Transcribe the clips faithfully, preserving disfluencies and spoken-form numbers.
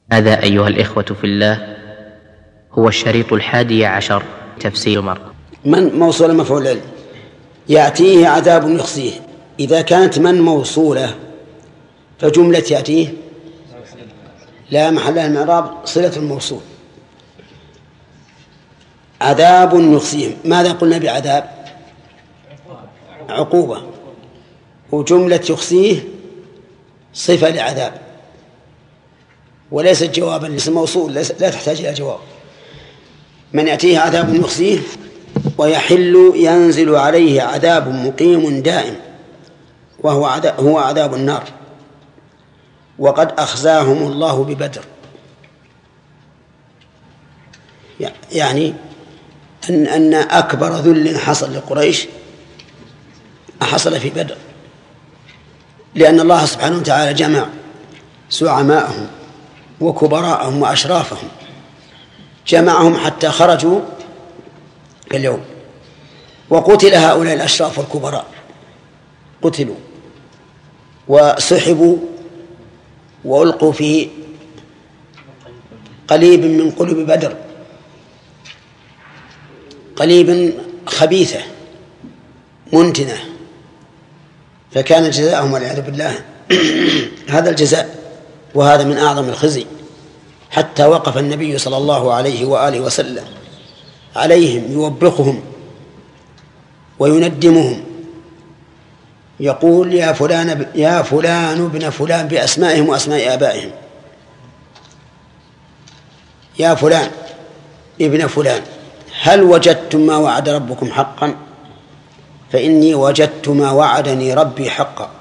هذا أيها الإخوة في الله هو الشريط الحادي عشر تفسير مر. من موصولة مفعول العلم يأتيه عذاب يخزيه. إذا كانت من موصولة فجملة يأتيه لا محل لها من الإعراب، صلة الموصول. عذاب يخزيه، ماذا قلنا بعذاب؟ عقوبة. وجملة يخزيه صفة لعذاب وليست جوابا لاسم موصول، لا تحتاج إلى جواب. من يأتيه عذاب يخزيه ويحل ينزل عليه عذاب مقيم دائم وهو عذاب, هو عذاب النار. وقد أخزاهم الله ببدر، يعني أن, أن أكبر ذل حصل لقريش حصل في بدر، لأن الله سبحانه وتعالى جمع زعماءهم وكبراءهم وأشرافهم، جمعهم حتى خرجوا اليوم، وقتل هؤلاء الأشراف والكبراء، قتلوا وسحبوا وألقوا في قليب من قلوب بدر، قليب خبيثة منتنة، فكان جزاءهم والعياذ بالله هذا الجزاء. وهذا من أعظم الخزي، حتى وقف النبي صلى الله عليه وآله وسلم عليهم يوبخهم ويندمهم، يقول يا فلان يا فلان ابن فلان بأسمائهم وأسماء آبائهم، يا فلان ابن فلان هل وجدتم ما وعد ربكم حقا؟ فإني وجدت ما وعدني ربي حقا.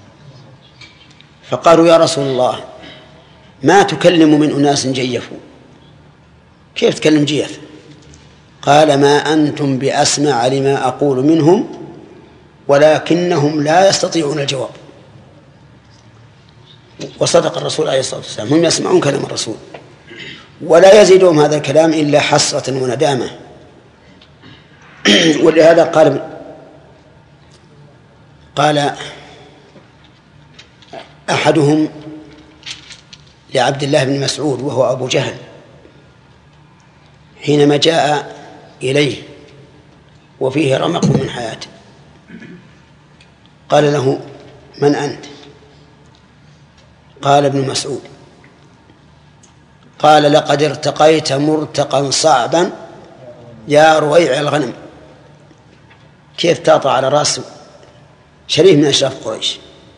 فقالوا يا رسول الله ما تكلم من أناس جيفوا، كيف تكلم جيف؟ قال ما أنتم بأسمع لما أقول منهم ولكنهم لا يستطيعون الجواب. وصدق الرسول عليه الصلاة والسلام، هم يسمعون كلام الرسول ولا يزيدهم هذا الكلام إلا حسرة وندامة. ولهذا قال قال أحدهم لعبد الله بن مسعود وهو أبو جهل حينما جاء إليه وفيه رمق من حياته، قال له من أنت؟ قال ابن مسعود. قال لقد ارتقيت مرتقا صعبا يا رويع الغنم. كيف تاطع على رأس شريف من أشراف قريش؟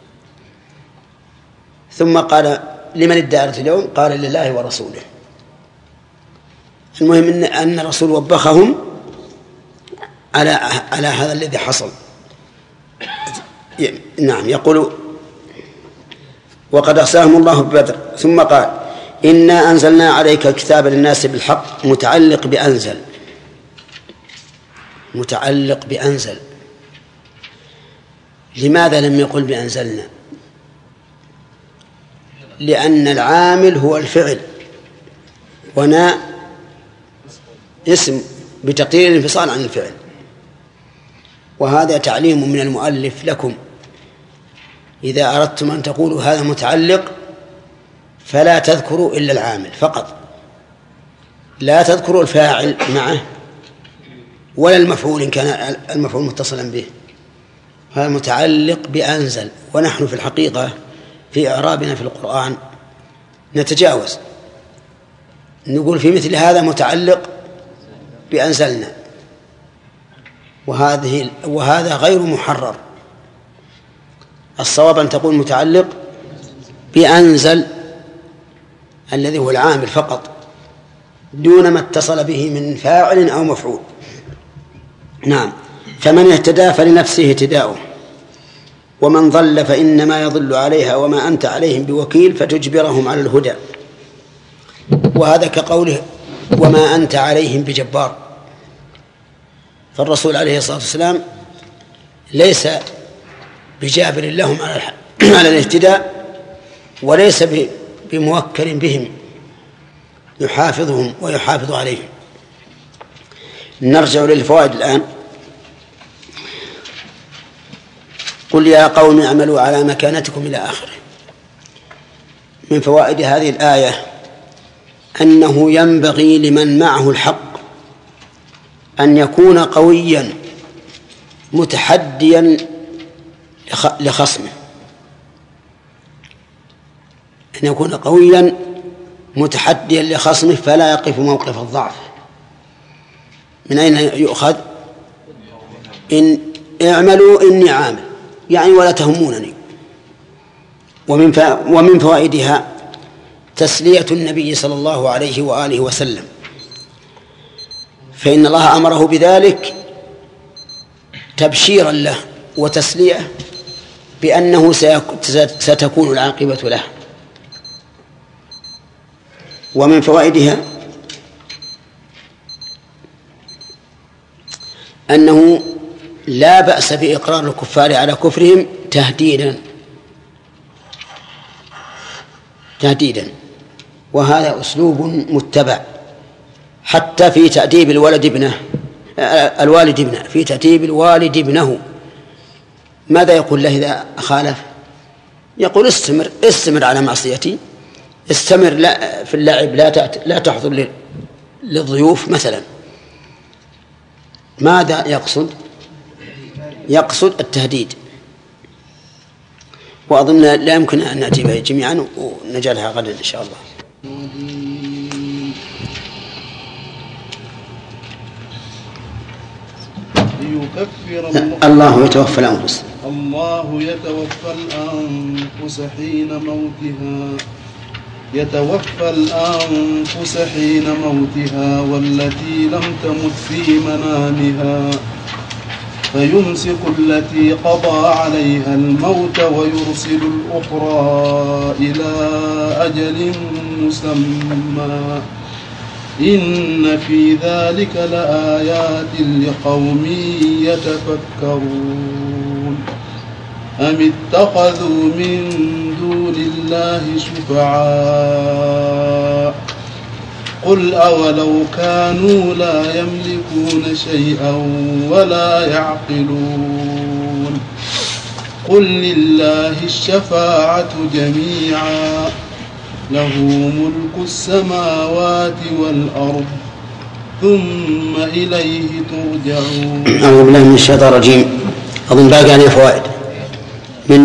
ثم قال لمن الدائرة اليوم؟ قال لله ورسوله. المهم إن, أن الرسول وبخهم على على هذا الذي حصل. نعم، يقول وقد أخزاهم الله ببدر. ثم قال إنا أنزلنا عليك الكتاب للناس بالحق، متعلق بأنزل، متعلق بأنزل. لماذا لم يقل بأنزلنا؟ لأن العامل هو الفعل، ونا اسم بتقدير الانفصال عن الفعل. وهذا تعليم من المؤلف لكم، إذا أردتم أن تقولوا هذا متعلق فلا تذكروا إلا العامل فقط، لا تذكروا الفاعل معه ولا المفعول إن كان المفعول متصلا به. هذا متعلق بأنزل. ونحن في الحقيقة في إعرابنا في القرآن نتجاوز، نقول في مثل هذا متعلق بأنزلنا، وهذه وهذا غير محرر. الصواب أن تقول متعلق بأنزل الذي هو العامل فقط، دون ما اتصل به من فاعل أو مفعول. نعم. فمن اهتدى فلنفسه اهتداؤه، ومن ضل فإنما يضل عليها وما أنت عليهم بوكيل فتجبرهم على الهدى. وهذا كقوله وما أنت عليهم بجبار. فالرسول عليه الصلاة والسلام ليس بجابر لهم على الاهتداء، وليس بموكل بهم يحافظهم ويحافظ عليهم. نرجع للفوائد الآن. قل يا قوم اعملوا على مكانتكم إلى آخره. من فوائد هذه الآية أنه ينبغي لمن معه الحق أن يكون قويا متحديا لخصمه، أن يكون قويا متحديا لخصمه فلا يقف موقف الضعف. من أين يؤخذ؟ إن اعملوا إني عامل، يعني ولا تهمونني. ومن ومن فوائدها تسلية النبي صلى الله عليه وآله وسلم، فإن الله أمره بذلك تبشيرا له وتسلية بأنه ستكون العاقبة له. ومن فوائدها أنه لا بأس بإقرار الكفار على كفرهم تهديدا تهديدا وهذا أسلوب متبع حتى في تأديب الولد ابنه الوالد ابنه في تأديب الوالد ابنه. ماذا يقول له إذا خالف؟ يقول استمر استمر على معصيتي، استمر لا في اللعب، لا لا تحضر للضيوف مثلا. ماذا يقصد؟ يقصد التهديد. وأظن لا يمكن أن نأتي به جميعا ونجعلها غدا إن شاء الله. الله يتوفى الأنفس الله يتوفى الأنفس حين موتها يتوفى الأنفس حين موتها والتي لم تمت في منامها فيمسك التي قضى عليها الموت ويرسل الأخرى إلى أجل مسمى إن في ذلك لآيات لقوم يتفكرون أم اتخذوا من دون الله شفعاء قل أولو كانوا لا يملكون شيئا ولا يعقلون قل لله الشفاعة جميعا له ملك السماوات والأرض ثم إليه ترجعون. أعوذ بالله من الشيطان الرجيم. أظن باقي عليه فوائد من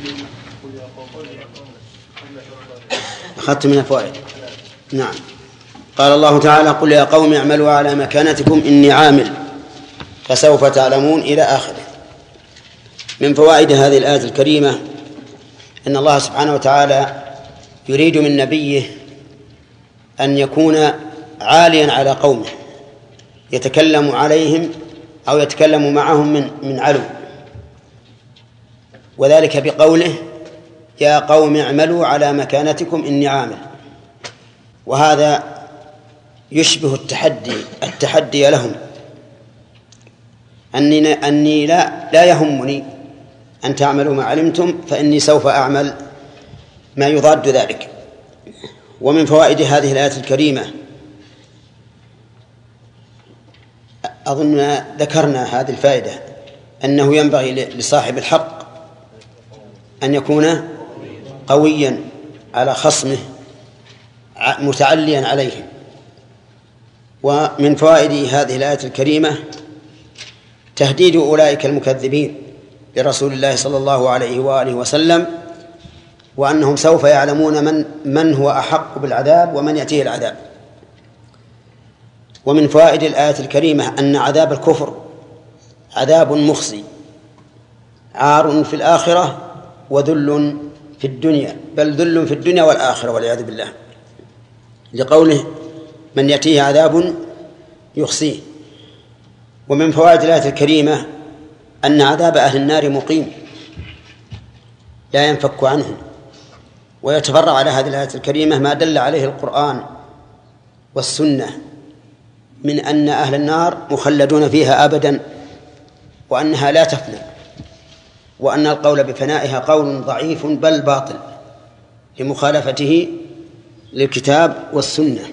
أخذت من الفوائد. نعم. قال الله تعالى قل يا قوم اعملوا على مكانتكم إني عامل فسوف تعلمون إلى آخره. من فوائد هذه الآية الكريمة أن الله سبحانه وتعالى يريد من نبيه أن يكون عاليا على قومه يتكلم عليهم أو يتكلم معهم من من علو، وذلك بقوله يا قوم اعملوا على مكانتكم إني عامل. وهذا يشبه التحدي التحدي لهم أني, أني لا, لا يهمني أن تعملوا ما علمتم فإني سوف أعمل ما يضاد ذلك. ومن فوائد هذه الآية الكريمة أظن ذكرنا هذه الفائدة أنه ينبغي لصاحب الحق أن يكون قويا على خصمه متعليا عليه. ومن فوائد هذه الآية الكريمة تهديد أولئك المكذبين لرسول الله صلى الله عليه وآله وسلم وأنهم سوف يعلمون من, من هو أحق بالعذاب ومن يأتيه العذاب. ومن فوائد الآية الكريمة أن عذاب الكفر عذاب مخزي عار في الآخرة وذل في الدنيا، بل ذل في الدنيا والآخرة والعياذ بالله، لقوله من يأتيه عذاب يخزيه. ومن فوائد الآية الكريمة أن عذاب أهل النار مقيم لا ينفك عنه. ويتفرع على هذه الآية الكريمة ما دل عليه القرآن والسنة من أن أهل النار مخلدون فيها أبدا وأنها لا تفنى، وأن القول بفنائها قول ضعيف بل باطل لمخالفته للكتاب والسنة.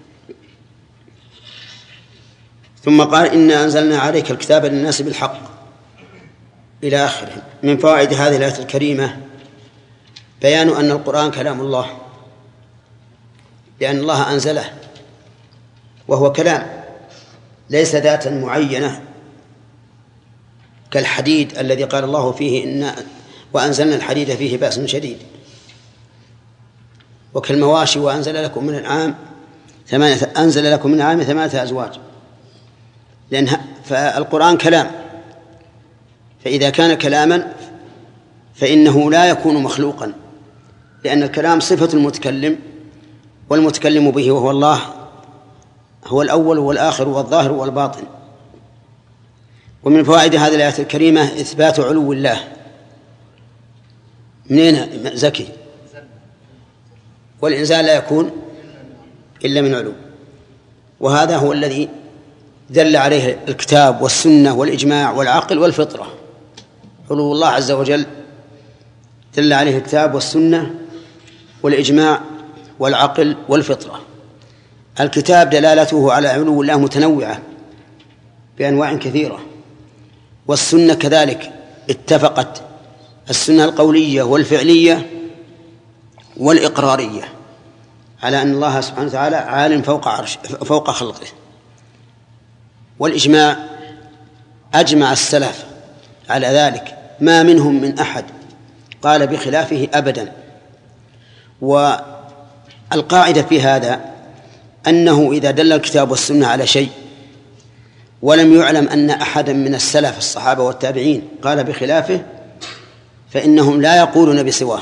ثم قال إنا أنزلنا عليك الكتاب للناس بالحق إلى آخره. من فوائد هذه الآية الكريمة بيان أن القرآن كلام الله لأن الله أنزله وهو كلام ليس ذاتا معينة كالحديد الذي قال الله فيه إن وأنزلنا الحديد فيه بأس شديد، وكالمواشي وأنزل لكم من العام ثمانية أنزل لكم من العام ثمانية أزواج، لأن فالقرآن كلام، فإذا كان كلاما فإنه لا يكون مخلوقا، لأن الكلام صفة المتكلم، والمتكلم به وهو الله هو الأول والآخر والظاهر والباطن. ومن فوائد هذه الآية الكريمة إثبات علو الله. منين زكي؟ والإنزال لا يكون إلا من علو، وهذا هو الذي دل عليه الكتاب والسنة والإجماع والعقل والفطرة. علو الله عز وجل دل عليه الكتاب والسنة والإجماع والعقل والفطرة. الكتاب دلالته على علو الله متنوعة بأنواع كثيرة، والسنة كذلك اتفقت السنة القولية والفعلية والإقرارية على أن الله سبحانه وتعالى عال فوق عرش فوق خلقه. والإجماع أجمع السلف على ذلك، ما منهم من أحد قال بخلافه أبدا. والقاعدة في هذا أنه إذا دل الكتاب والسنة على شيء ولم يعلم أن أحدا من السلف الصحابة والتابعين قال بخلافه فإنهم لا يقولون بسواه.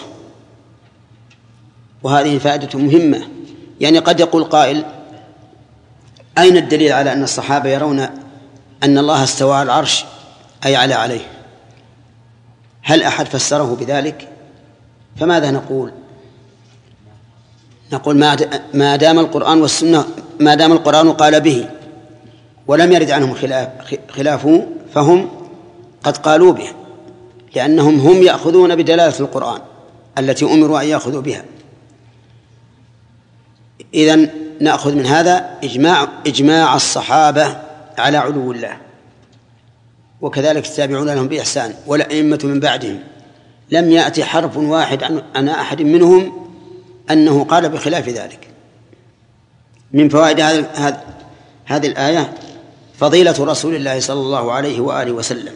وهذه فائدة مهمة. يعني قد يقول قائل أين الدليل على أن الصحابة يرون أن الله استوى على العرش أي على عليه؟ هل أحد فسره بذلك؟ فماذا نقول؟ نقول ما دام القرآن والسنة ما دام القرآن قال به ولم يرد عنهم خلاف خلافه فهم قد قالوا به، لأنهم هم يأخذون بدلالة القرآن التي أمروا أن يأخذوا بها. إذن نأخذ من هذا إجماع إجماع الصحابة على علو الله، وكذلك التابعون لهم بإحسان والأئمة من بعدهم، لم يأتي حرف واحد عن أحد منهم أنه قال بخلاف ذلك. من فوائد هذه هذه الآية فضيلة رسول الله صلى الله عليه وآله وسلم،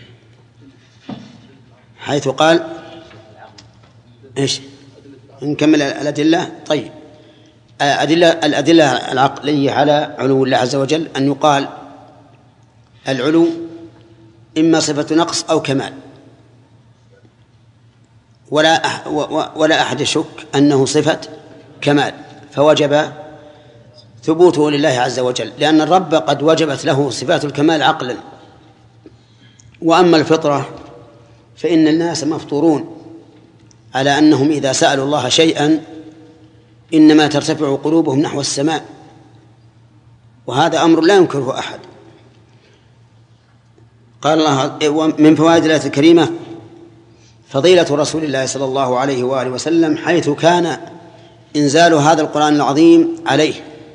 حيث قال إيش؟ نكمل الأدلة. طيب، أدلة الأدلة العقلية على علو الله عز وجل أن يقال العلو إما صفة نقص أو كمال، ولا ولا أحد يشك أنه صفة كمال، فوجب ثبوته لله عز وجل، لأن الرب قد وجبت له صفات الكمال عقلا. وأما الفطرة فإن الناس مفطورون على أنهم إذا سألوا الله شيئا إنما ترتفع قلوبهم نحو السماء، وهذا أمر لا ينكره أحد. قال الله من فوائد الآية الكريمة فضيلة رسول الله صلى الله عليه وآله وسلم حيث كان إنزال هذا القرآن العظيم عليه.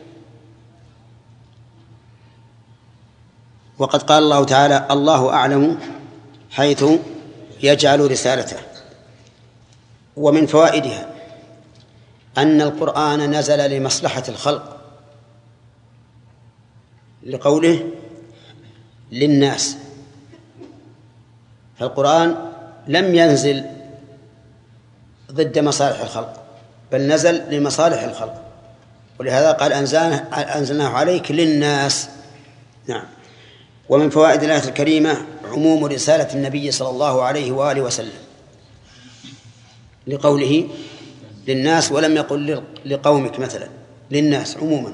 وقد قال الله تعالى الله أعلم حيث يجعل رسالته. ومن فوائدها أن القرآن نزل لمصلحة الخلق، لقوله للناس، فالقرآن لم ينزل ضد مصالح الخلق بل نزل لمصالح الخلق، ولهذا قال أنزلناه عليك للناس. نعم. ومن فوائد الآية الكريمة عموم رسالة النبي صلى الله عليه وآله وسلم، لقوله للناس ولم يقل لقومك مثلا، للناس عموما.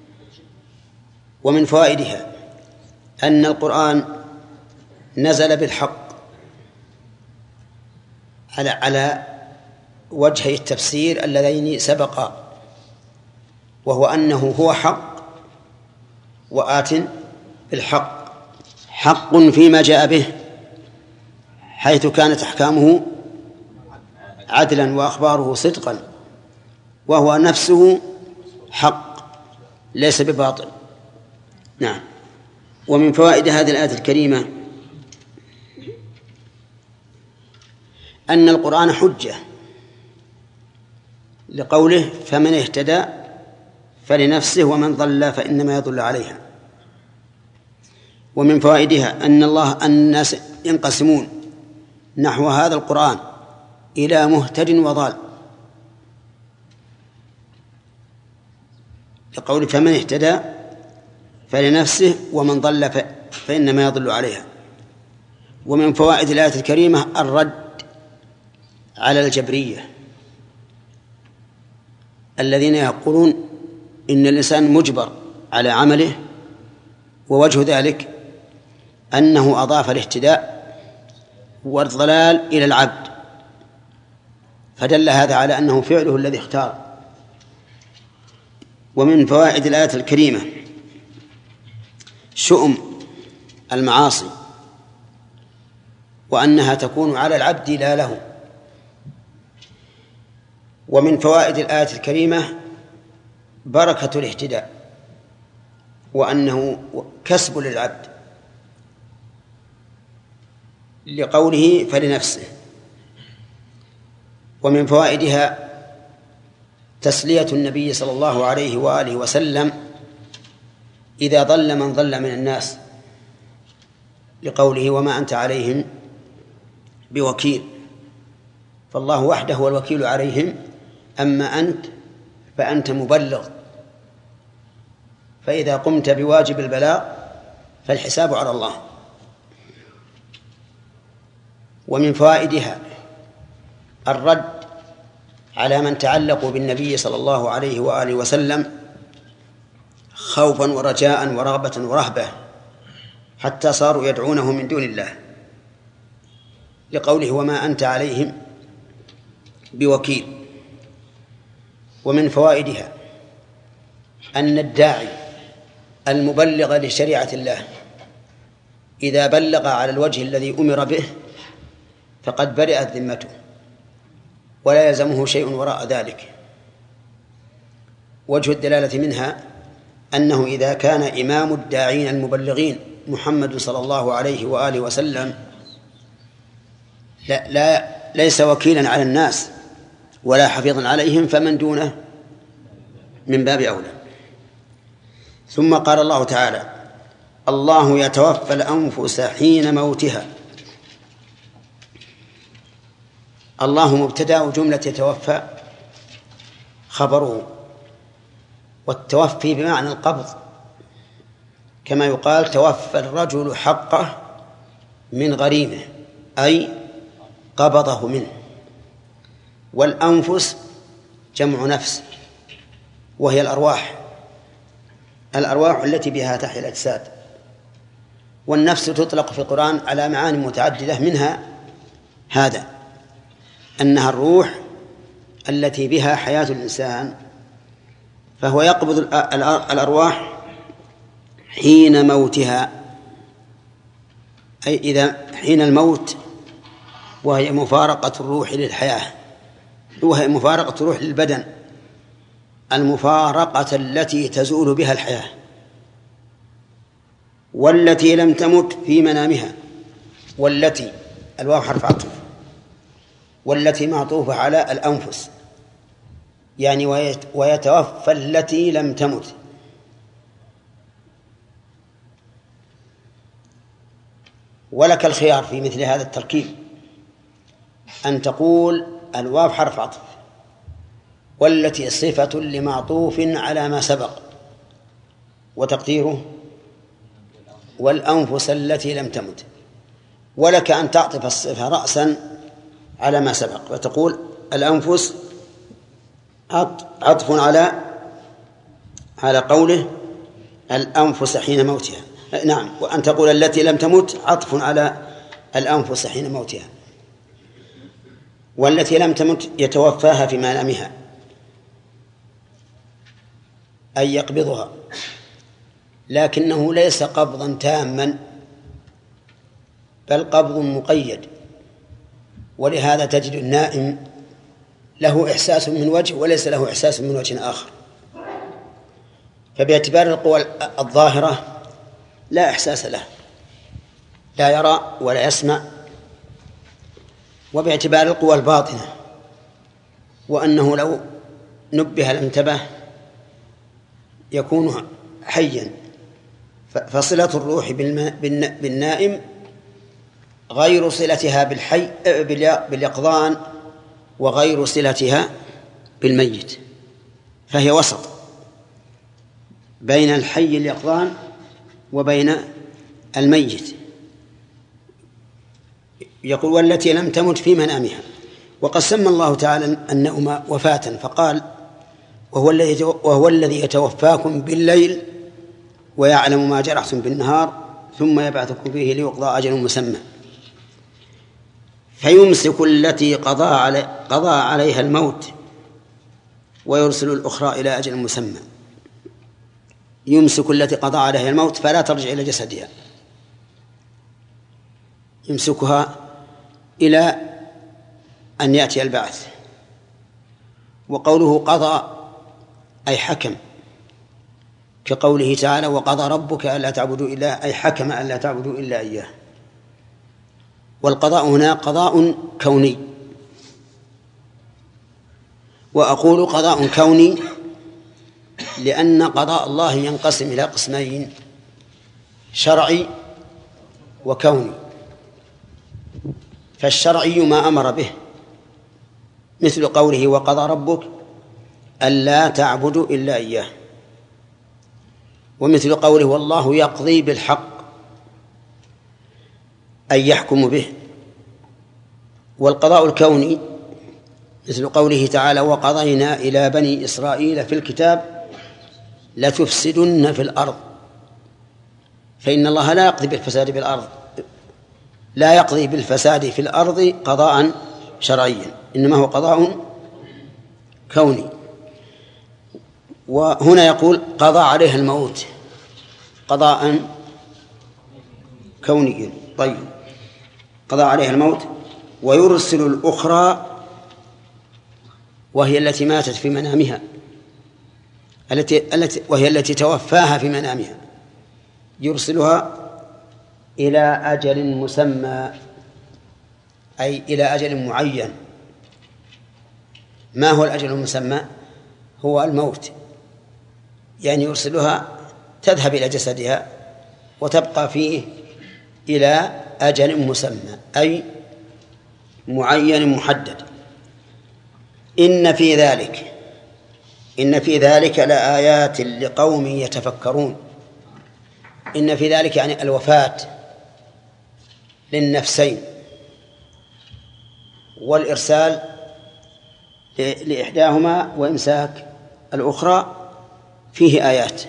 ومن فوائدها أن القرآن نزل بالحق على على وجهي التفسير اللذين سبقا، وهو أنه هو حق وآت بالحق، حق فيما جاء به حيث كانت أحكامه عدلا وأخباره صدقا، وهو نفسه حق ليس بباطل. نعم. ومن فوائد هذه الآية الكريمة أن القرآن حجة، لقوله فمن اهتدى فلنفسه ومن ضل فإنما يضل عليها. ومن فوائدها أن الله أن الناس ينقسمون نحو هذا القرآن إلى مهتد وضال، لقول فمن اهتدى فلنفسه ومن ضل فإنما يضل عليها. ومن فوائد الآية الكريمة الرد على الجبرية الذين يقولون إن الإنسان مجبر على عمله، ووجه ذلك أنه أضاف الاهتداء والضلال إلى العبد، فدل هذا على أنه فعله الذي اختار. ومن فوائد الآية الكريمة شؤم المعاصي وأنها تكون على العبد لا له. ومن فوائد الآية الكريمة بركة الاهتداء وأنه كسب للعبد، لقوله فلنفسه. ومن فوائدها تسلية النبي صلى الله عليه وآله وسلم إذا ضل من ضل من الناس، لقوله وما أنت عليهم بوكيل، فالله وحده هو الوكيل عليهم، أما أنت فأنت مبلغ، فإذا قمت بواجب البلاغ فالحساب على الله. ومن فوائدها الرد على من تعلقوا بالنبي صلى الله عليه وآله وسلم خوفا ورجاء ورغبة ورهبة حتى صاروا يدعونه من دون الله، لقوله وما أنت عليهم بوكيل. ومن فوائدها أن الداعي المبلغ لشريعة الله إذا بلغ على الوجه الذي أمر به فقد برئت ذمته ولا يلزمه شيء وراء ذلك. وجه الدلالة منها أنه إذا كان إمام الداعين المبلغين محمد صلى الله عليه وآله وسلم لا, لا ليس وكيلا على الناس ولا حفيظا عليهم، فمن دونه من باب أولى. ثم قال الله تعالى الله يتوفى الأنفس حين موتها. الله مبتدأ وجملة يتوفى خبره، والتوفي بمعنى القبض، كما يقال توفى الرجل حقه من غريمه، أي قبضه منه. والأنفس جمع نفس وهي الأرواح، الأرواح التي بها تحيا الأجساد. والنفس تطلق في القرآن على معاني متعددة، منها هذا أنها الروح التي بها حياة الإنسان، فهو يقبض الأرواح حين موتها، أي إذا حين الموت، وهي مفارقة الروح للحياة، وهي مفارقة الروح للبدن، المفارقة التي تزول بها الحياة. والتي لم تمت في منامها، والتي الواو حرف عطف، والتي معطوفة على الأنفس، يعني ويتوفى التي لم تمت. ولك الخيار في مثل هذا التركيب أن تقول الواو حرف عطف والتي صفة لمعطوف على ما سبق، وتقديره والأنفس التي لم تمت. ولك أن تعطف الصفة رأسا على ما سبق وتقول الأنفس عطف على على قوله الأنفس حين موتها. نعم، وأن تقول التي لم تمت عطف على الأنفس حين موتها. والتي لم تمت يتوفاها في منامها، أي يقبضها، لكنه ليس قبضا تاما بل قبض مقيد. ولهذا تجد النائم له إحساس من وجه وليس له إحساس من وجه آخر، فباعتبار القوى الظاهرة لا إحساس له، لا يرى ولا يسمع. وباعتبار القوى الباطنة، وأنه لو نبه لانتبه يكون حيا، فصلة الروح بالنائم غير صلتها بالحي باليقظان وغير صلتها بالميت، فهي وسط بين الحي اليقظان وبين الميت. يقول والتي لم تمت في منامها. وقد سمى الله تعالى النوم وفاة فقال وهو الذي وهو الذي يتوفاكم بالليل ويعلم ما جرحتم بالنهار ثم يبعثكم فيه ليقضى أجل مسمى. فيمسك التي قضى علي قضى عليها الموت ويرسل الأخرى إلى أجل مسمى. يمسك التي قضى عليها الموت فلا ترجع إلى جسدها، يمسكها إلى أن يأتي البعث. وقوله قضى أي حكم، كقوله تعالى وقضى ربك ألا تعبدوا إلا، أي حكم ألا تعبدوا إلا إياه. والقضاء هنا قضاء كوني. وأقول قضاء كوني لأن قضاء الله ينقسم إلى قسمين: شرعي وكوني. فالشرعي ما أمر به مثل قوله وقضى ربك ألا تعبدوا إلا إياه، ومثل قوله والله يقضي بالحق أي يحكم به. والقضاء الكوني مثل قوله تعالى وقضينا إلى بني إسرائيل في الكتاب لتفسدن في الأرض، فإن الله لا يقضي بالفساد في الأرض، لا يقضي بالفساد في الأرض قضاء شرعيا، إنما هو قضاء كوني. وهنا يقول قضى عليها الموت قضاء كونيا. طيب قضى عليها الموت ويرسل الأخرى وهي التي ماتت في منامها، التي التي وهي التي توفاها في منامها، يرسلها إلى أجل مسمى أي إلى أجل معين. ما هو الأجل المسمى؟ هو الموت، يعني يرسلها تذهب إلى جسدها وتبقى فيه إلى أجل مسمى أي معين محدد. إن في ذلك إن في ذلك لآيات لقوم يتفكرون. إن في ذلك يعني الوفاة للنفسين والإرسال لإحداهما وإمساك الأخرى فيه آيات.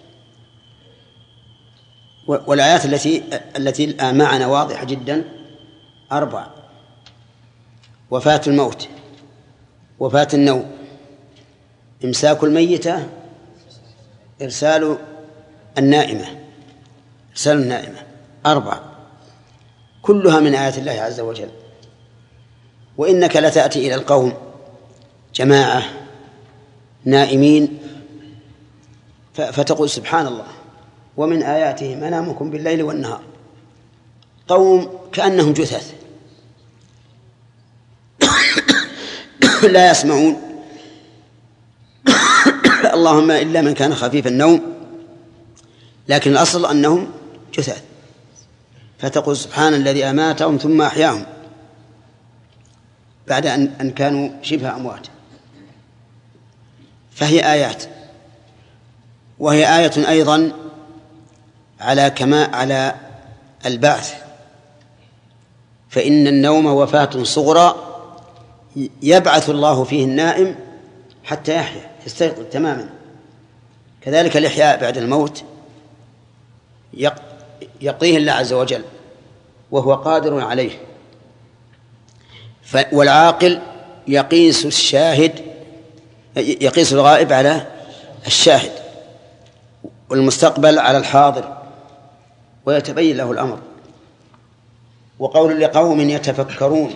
والآيات التي التي الآن معنا واضحة جدا أربع: وفاة الموت، وفاة النوم، إمساك الميتة، إرسال النائمة إرسال النائمة أربعة، كلها من آيات الله عز وجل. وإنك لتأتي إلى القوم جماعة نائمين فتقول سبحان الله ومن آياته منامكم بالليل والنهار. قوم كأنهم جثث لا يسمعون اللهم إلا من كان خفيف النوم، لكن الأصل أنهم جثث، فتقول سبحان الذي أماتهم ثم أحياهم بعد أن كانوا شبه أموات. فهي آيات. وهي آية أيضا على كما على البعث، فإن النوم وفاة صغرى يبعث الله فيه النائم حتى يحيا يستيقظ تماما. كذلك الإحياء بعد الموت يقضيه الله عز وجل وهو قادر عليه. والعاقل يقيس الشاهد يقيس الغائب على الشاهد والمستقبل على الحاضر ويتبين له الأمر. وقول لقوم يتفكرون،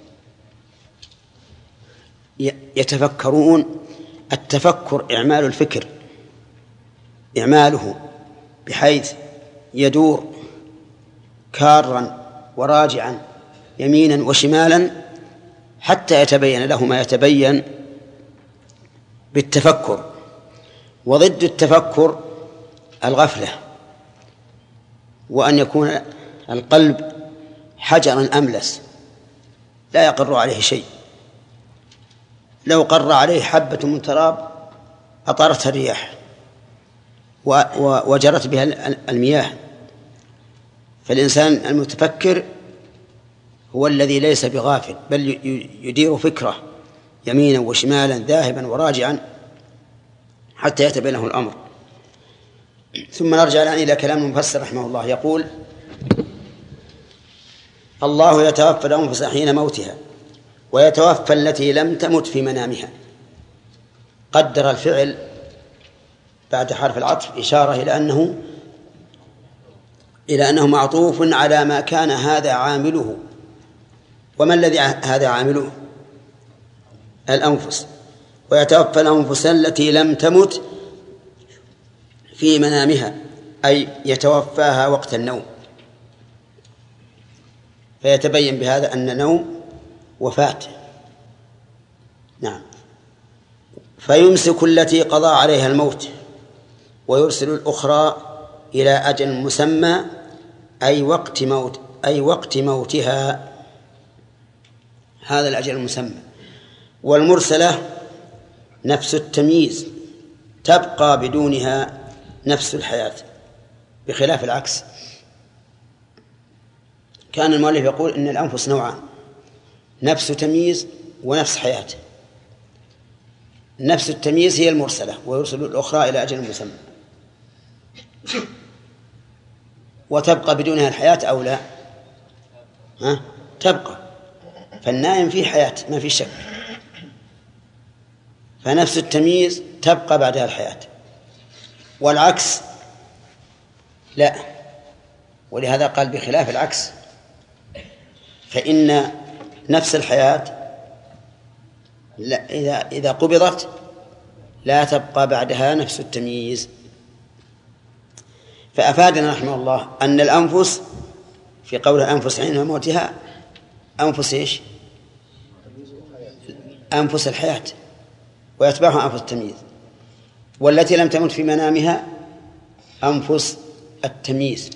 يتفكرون التفكر إعمال الفكر، إعماله بحيث يدور كارا وراجعا يمينا وشمالا حتى يتبين له ما يتبين بالتفكر. وضد التفكر الغفلة، وأن يكون القلب حجرا أملس لا يقر عليه شيء، لو قر عليه حبة من تراب أطارتها الرياح وجرت بها المياه. فالإنسان المتفكر هو الذي ليس بغافل، بل يدير فكره يمينا وشمالا ذاهبا وراجعا حتى يتبين له الأمر. ثم نرجع الآن إلى كلام المفسر رحمه الله، يقول: الله يتوفى الأنفس حين موتها ويتوفى التي لم تمت في منامها. قدر الفعل بعد حرف العطف إشارة إلى أنه إلى أنه معطوف على ما كان هذا عامله. وما الذي هذا عامله؟ الأنفس. ويتوفى الأنفس التي لم تمت في منامها، أي يتوفاها وقت النوم. فيتبين بهذا أن النوم وفاة. نعم. فيمسك التي قضى عليها الموت ويرسل الأخرى إلى أجل مسمى، أي وقت موت أي وقت موتها، هذا الأجل المسمى. والمرسلة نفس التمييز تبقى بدونها نفس الحياة، بخلاف العكس. كان المؤلف يقول إن الأنفس نوعان: نفس تمييز ونفس حياة. نفس التمييز هي المرسلة، ويرسل الأخرى إلى أجل مسمى. وتبقى بدونها الحياة أو لا؟ ها؟ تبقى. فالنائم فيه حياة ما في شك. فنفس التمييز تبقى بعدها الحياة، والعكس لا. ولهذا قال بخلاف العكس، فإن نفس الحياة لا إذا إذا قبضت لا تبقى بعدها نفس التمييز. فأفادنا رحمه الله أن الأنفس في قول الأنفس حين موتها أنفس إيش؟ أنفس الحياة، ويتبعها أنفس التمييز. والتي لم تمت في منامها أنفس التمييز.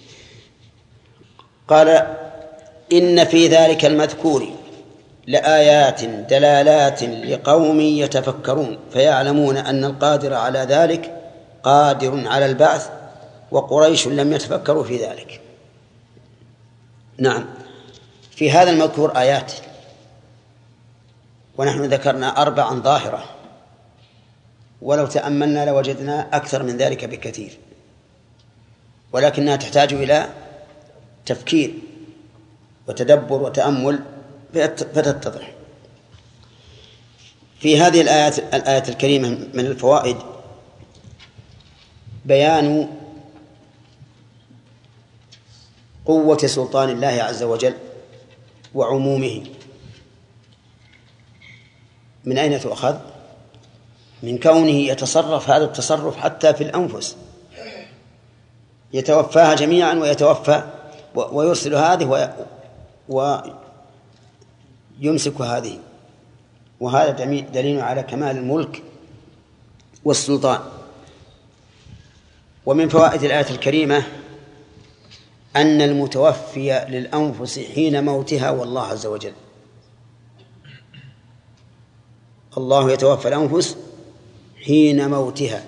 قال: إن في ذلك المذكور لآيات دلالات لقوم يتفكرون فيعلمون أن القادر على ذلك قادر على البعث، وقريش لم يتفكروا في ذلك. نعم، في هذا المذكور آيات، ونحن ذكرنا أربعا ظاهرة، ولو تأملنا لوجدنا أكثر من ذلك بكثير، ولكنها تحتاج إلى تفكير وتدبر وتأمل فتتضح. في هذه الآيات الآية الكريمة من الفوائد بيان قوة سلطان الله عز وجل وعمومه. من أين تؤخذ؟ من كونه يتصرف هذا التصرف حتى في الأنفس، يتوفاها جميعا ويتوفى ويرسل هذه ويمسك هذه. وهذا دليل على كمال الملك والسلطان. ومن فوائد الآية الكريمة أن المتوفي للأنفس حين موتها والله عز وجل. الله يتوفى الأنفس حين موتها،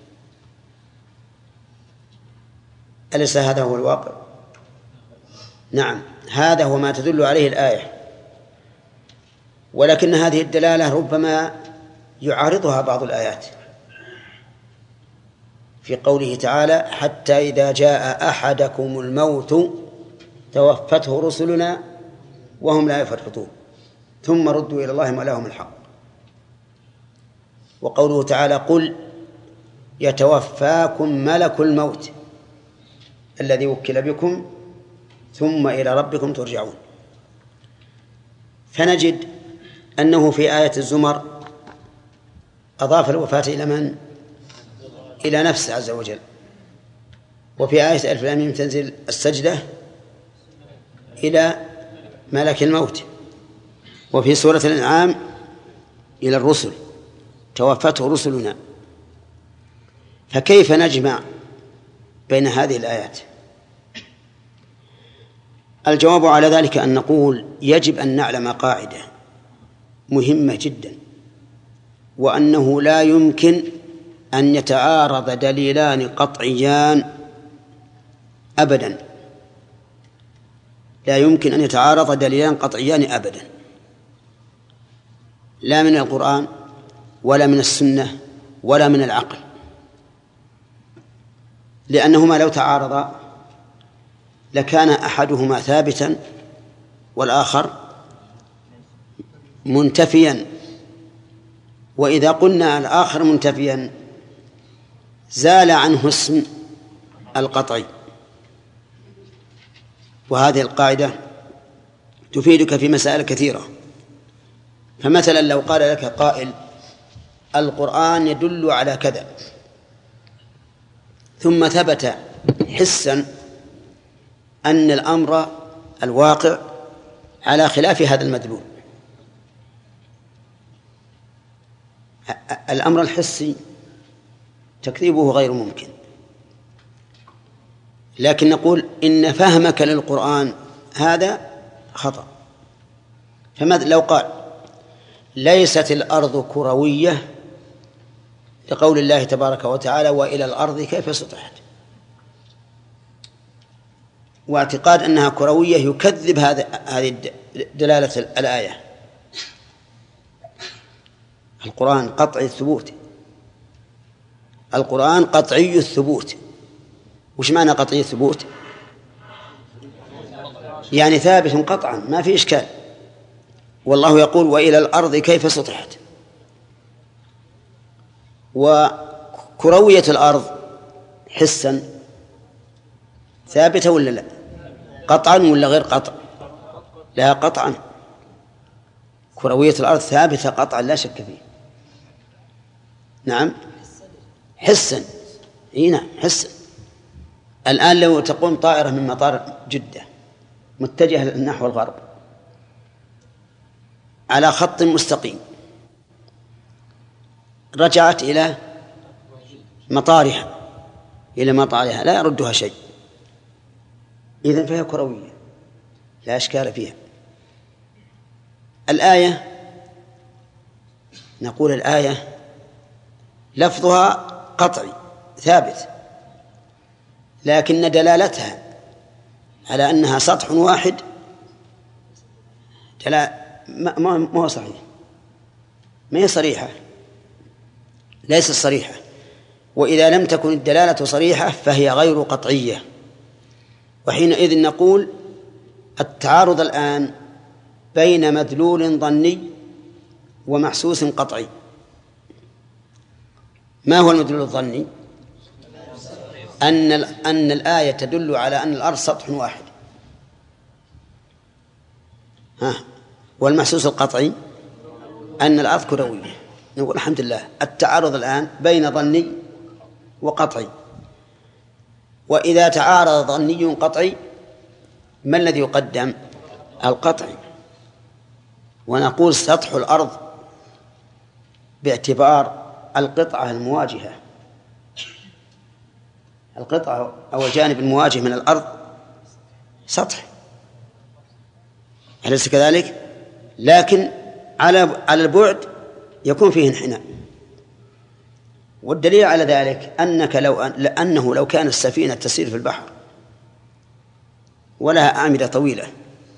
أليس هذا هو الواقع؟ نعم، هذا هو ما تدل عليه الآية. ولكن هذه الدلالة ربما يعارضها بعض الآيات في قوله تعالى: حتى إذا جاء أحدكم الموت توفته رسلنا وهم لا يفرطون ثم ردوا إلى الله مولاهم الحق. وقوله تعالى: قل يتوفاكم ملك الموت الذي وكل بكم ثم إلى ربكم ترجعون. فنجد أنه في آية الزمر أضاف الوفاة إلى من؟ إلى نفسه عز وجل. وفي آية ألف لام ميم تنزل السجدة إلى ملك الموت. وفي سورة الأنعام إلى الرسل توفته رسلنا. فكيف نجمع بين هذه الآيات؟ الجواب على ذلك أن نقول يجب أن نعلم قاعدة مهمة جدا، وأنه لا يمكن أن يتعارض دليلان قطعيان أبدا، لا يمكن أن يتعارض دليلان قطعيان أبدا، لا من القرآن ولا من السنة ولا من العقل، لأنهما لو تعارضا لكان أحدهما ثابتا والآخر منتفيا، وإذا قلنا الآخر منتفيا زال عنه اسم القطعي. وهذه القاعدة تفيدك في مسائل كثيرة. فمثلا لو قال لك قائل القرآن يدل على كذا، ثم ثبت حسا أن الأمر الواقع على خلاف هذا المدلول، الأمر الحسي تكذيبه غير ممكن، لكن نقول إن فهمك للقرآن هذا خطأ. فماذا لو قال ليست الأرض كروية لقول الله تبارك وتعالى وإلى الأرض كيف سطحت، واعتقاد أنها كروية يكذب هذا هذه دلالة الآية. القرآن قطعي الثبوت، القرآن قطعي الثبوت. وش معنى قطعي الثبوت؟ يعني ثابت قطعا ما في إشكال. والله يقول وإلى الأرض كيف سطحت، وكروية الأرض حسا ثابتة ولا لا؟ قطعا ولا غير قطع؟ لا قطعا، كروية الأرض ثابتة قطعا لا شك فيه. نعم حسا، اي نعم حسا. الآن لو تقوم طائرة من مطار جدة متجهة نحو الغرب على خط مستقيم، رجعت إلى مطارها إلى مطارها لا يردها شيء، إذن فهي كروية لا إشكال فيها. الآية نقول الآية لفظها قطعي ثابت، لكن دلالتها على أنها سطح واحد ما ما هو صحيح، ما هي صريحة، ليست صريحة. وإذا لم تكن الدلالة صريحة فهي غير قطعية، وحينئذ نقول التعارض الآن بين مدلول ظني ومحسوس قطعي. ما هو المدلول الظني؟ أن أن الآية تدل على أن الأرض سطح واحد، ها، والمحسوس القطعي أن الأرض كروية. نقول الحمد لله التعارض الآن بين ظني وقطعي. وإذا تعارض ظني قطعي ما الذي يقدم؟ القطعي. ونقول سطح الأرض باعتبار القطعة المواجهة، القطعة أو الجانب المواجه من الأرض سطح، أليس كذلك؟ لكن على على البعد يكون فيه انحناء. والدليل على ذلك أنك لو لأنه لو كانت السفينة تسير في البحر ولها أعمدة طويلة،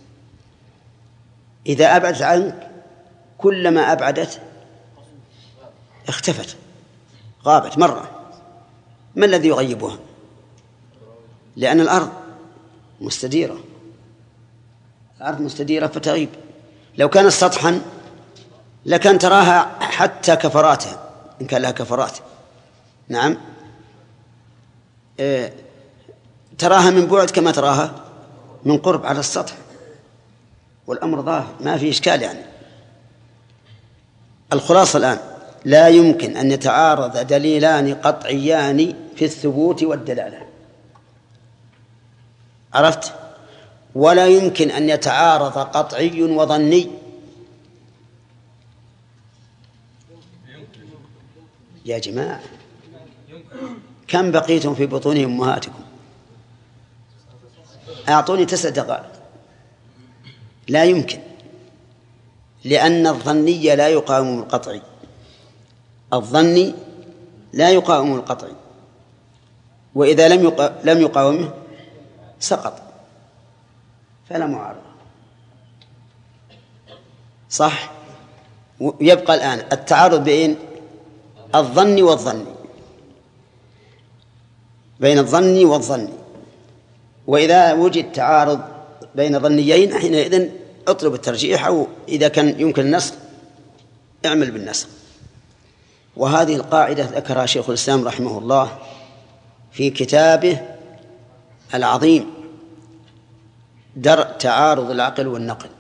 إذا أبعدت عنك كلما أبعدت اختفت غابت مرة. ما الذي يغيبها؟ لأن الأرض مستديرة، الأرض مستديرة فتغيب. لو كانت سطحا لكان تراها حتى كفراتها إن كان لها كفرات، نعم إيه تراها من بعد كما تراها من قرب على السطح، والأمر ظاهر ما في إشكال. يعني الخلاصة الآن لا يمكن أن يتعارض دليلان قطعيان في الثبوت والدلالة، عرفت؟ ولا يمكن أن يتعارض قطعي وظني. يا جماعة كم بقيتم في بطون أمهاتكم؟ أعطوني تسع دقائق. لا يمكن، لأن الظني لا يقاوم القطعي. الظني لا يقاوم القطعي، وإذا لم يقا... لم يقاومه سقط، فلا معارضة. صح؟ يبقى الآن التعارض بين الظن والظن، بين الظن والظن. وإذا وجد تعارض بين ظنيين حينئذ اطلب الترجيح، أو إذا كان يمكن النسخ اعمل بالنسخ. وهذه القاعدة ذكرها شيخ الإسلام رحمه الله في كتابه العظيم درء تعارض العقل والنقل.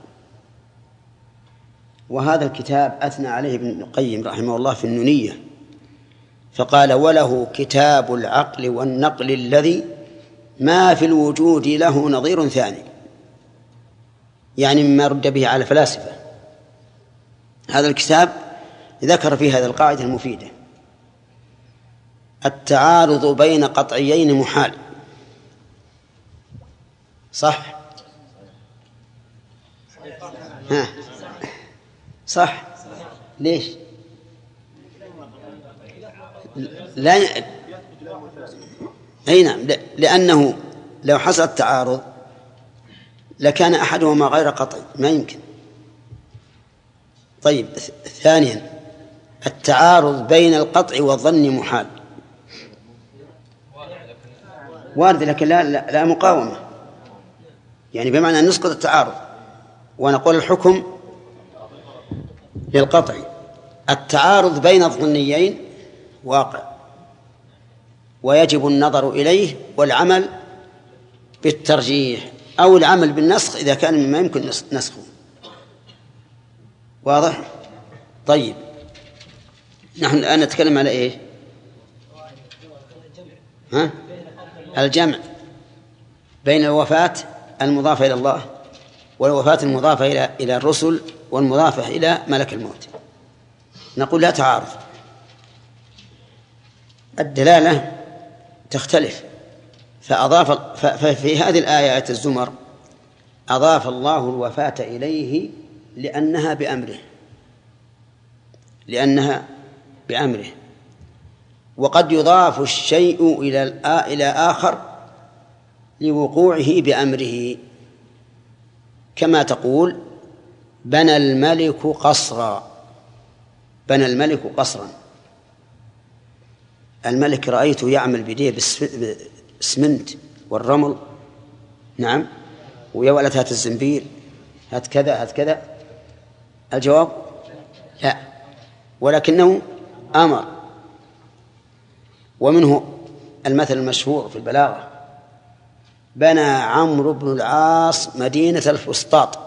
وهذا الكتاب أثنى عليه ابن القيم رحمه الله في النونية، فقال: وله كتاب العقل والنقل الذي ما في الوجود له نظير ثاني، يعني مما رد به على الفلاسفة. هذا الكتاب ذكر فيه هذه القاعدة المفيدة: التعارض بين قطعيين محال. صح؟ ها صح. ليش؟ لا ي... أي نعم، لأنه لو حصل التعارض لكان أحدهما غير قطعي، ما يمكن. طيب، ثانيا التعارض بين القطع والظن محال، وارد لكن لا, لا, لا مقاومة، يعني بمعنى أن نسقط التعارض ونقول الحكم للقطع. التعارض بين الظنيين واقع، ويجب النظر إليه والعمل بالترجيح أو العمل بالنسخ إذا كان مما يمكن نسخه. واضح؟ طيب، نحن الآن نتكلم على إيه؟ ها؟ الجمع بين الوفاة المضافة إلى الله والوفاة المضافة إلى إلى الرسل والمضافة إلى ملك الموت. نقول لا تعارض، الدلالة تختلف. فأضاف ففي هذه الآية الزمر أضاف الله الوفاة إليه لأنها بأمره، لأنها بأمره. وقد يضاف الشيء إلى إلى آخر لوقوعه بأمره، كما تقول: بنى الملك قصرا. بنى الملك قصرا، الملك رأيته يعمل بيديه بالسمنت والرمل، نعم، ويا ولد هات الزنبير، هات كذا هات كذا. الجواب لا، ولكنه أمر. ومنه المثل المشهور في البلاغة: بنى عمرو بن العاص مدينة الفسطاط.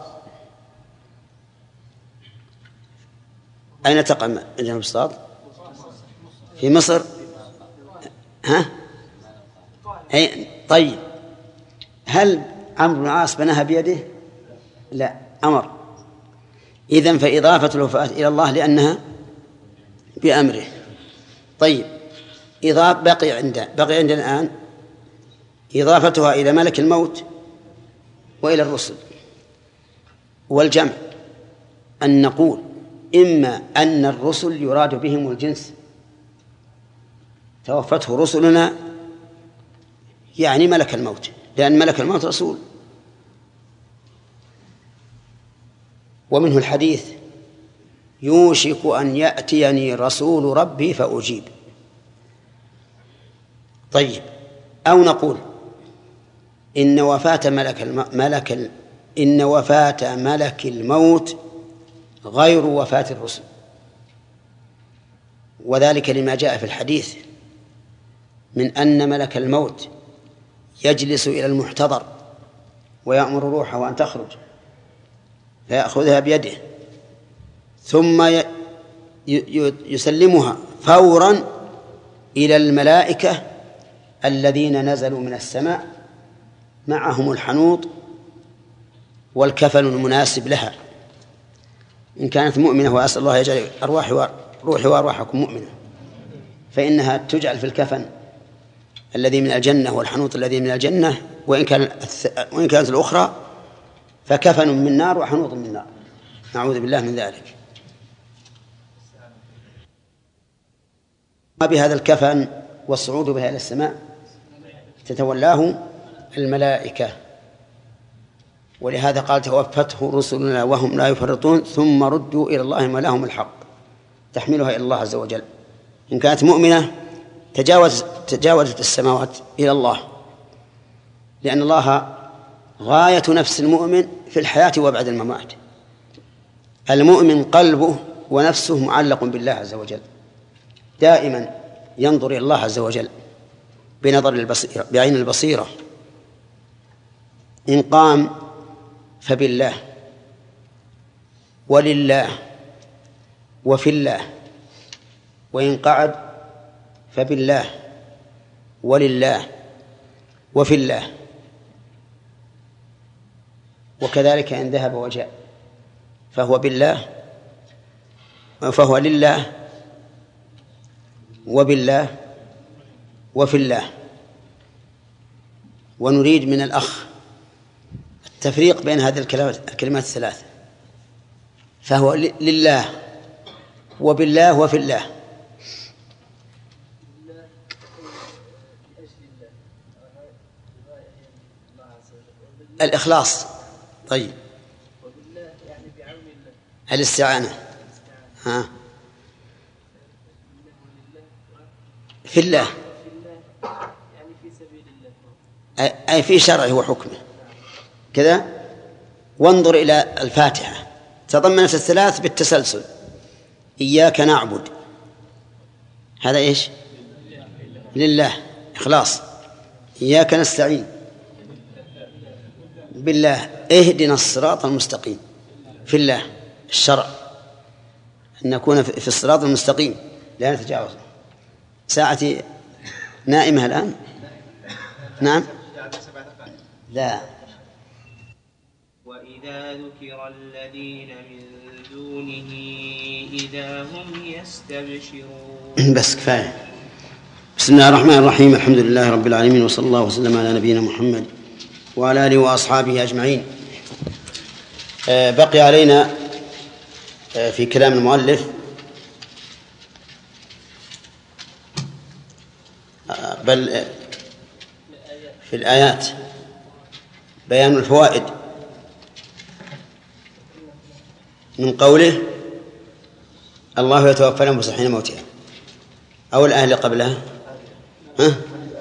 أين تقع مدينة الفسطاط؟ في مصر. ها؟ أي طيب، هل عمرو بن العاص بناها بيده؟ لا، أمر. إذن فإضافة الوفاة إلى الله لأنها بأمره. طيب، إضافة بقي عند بقي عندنا الآن إضافتها إلى ملك الموت وإلى الرسل. والجمع أن نقول إما أن الرسل يراد بهم الجنس، توفته رسلنا يعني ملك الموت، لأن ملك الموت رسول. ومنه الحديث: يوشك أن يأتيني رسول ربي فأجيب. طيب، أو نقول إن وفاة ملك الم... ملك ال... إن وفاة ملك الموت غير وفاة الرسل، وذلك لما جاء في الحديث من أن ملك الموت يجلس إلى المحتضر ويأمر روحه أن تخرج فيأخذها بيده ثم ي... ي... يسلمها فورا إلى الملائكة الذين نزلوا من السماء معهم الحنوط والكفن المناسب لها إن كانت مؤمنة، وأسأل الله يجعل أرواحي روحي وأرواحكم مؤمنة، فإنها تجعل في الكفن الذي من الجنة والحنوط الذي من الجنة، وإن كان وإن كانت الأخرى فكفن من نار وحنوط من نار، نعوذ بالله من ذلك. ما بهذا الكفن والصعود بها إلى السماء تتولاه الملائكة، ولهذا قال توفته رسلنا وهم لا يفرطون ثم ردوا إلى الله ولهم الحق، تحملها إلى الله عز وجل. إن كانت مؤمنة تجاوز تجاوزت السماوات إلى الله، لأن الله غاية نفس المؤمن في الحياة وبعد الممات. المؤمن قلبه ونفسه معلق بالله عز وجل، دائما ينظر إلى الله عز وجل بنظر البصيرة بعين البصيرة. إن قام فبالله ولله وفي الله، وإن قعد فبالله ولله وفي الله، وكذلك إن ذهب وجاء فهو بالله فهو لله وبالله وفي الله. ونريد من الأخ التفريق بين هذه الكلمات الثلاث، فهو لله وبالله وفي الله. الإخلاص. طيب، الاستعانة ها في الله، أي في شرعه وحكمه كذا. وانظر إلى الفاتحة، تضمنت الثلاث بالتسلسل: إياك نعبد، هذا إيش؟ لله، إخلاص. إياك نستعين، بالله. اهدنا الصراط المستقيم، في الله، الشرع، أن نكون في الصراط المستقيم لا نتجاوز. ساعتي نائمة الآن. نعم، لا. وإذا ذكر الذين من دونه إذا هم يستبشرون. بس كفاية. بسم الله الرحمن الرحيم، الحمد لله رب العالمين، وصلى الله وسلم على نبينا محمد وعلى آله وأصحابه أجمعين. بقي علينا في كلام المؤلف بل في الآيات بيان الفوائد من قوله الله يتوفى الأنفس حين موتها، أو الآية اللي قبلها. ها؟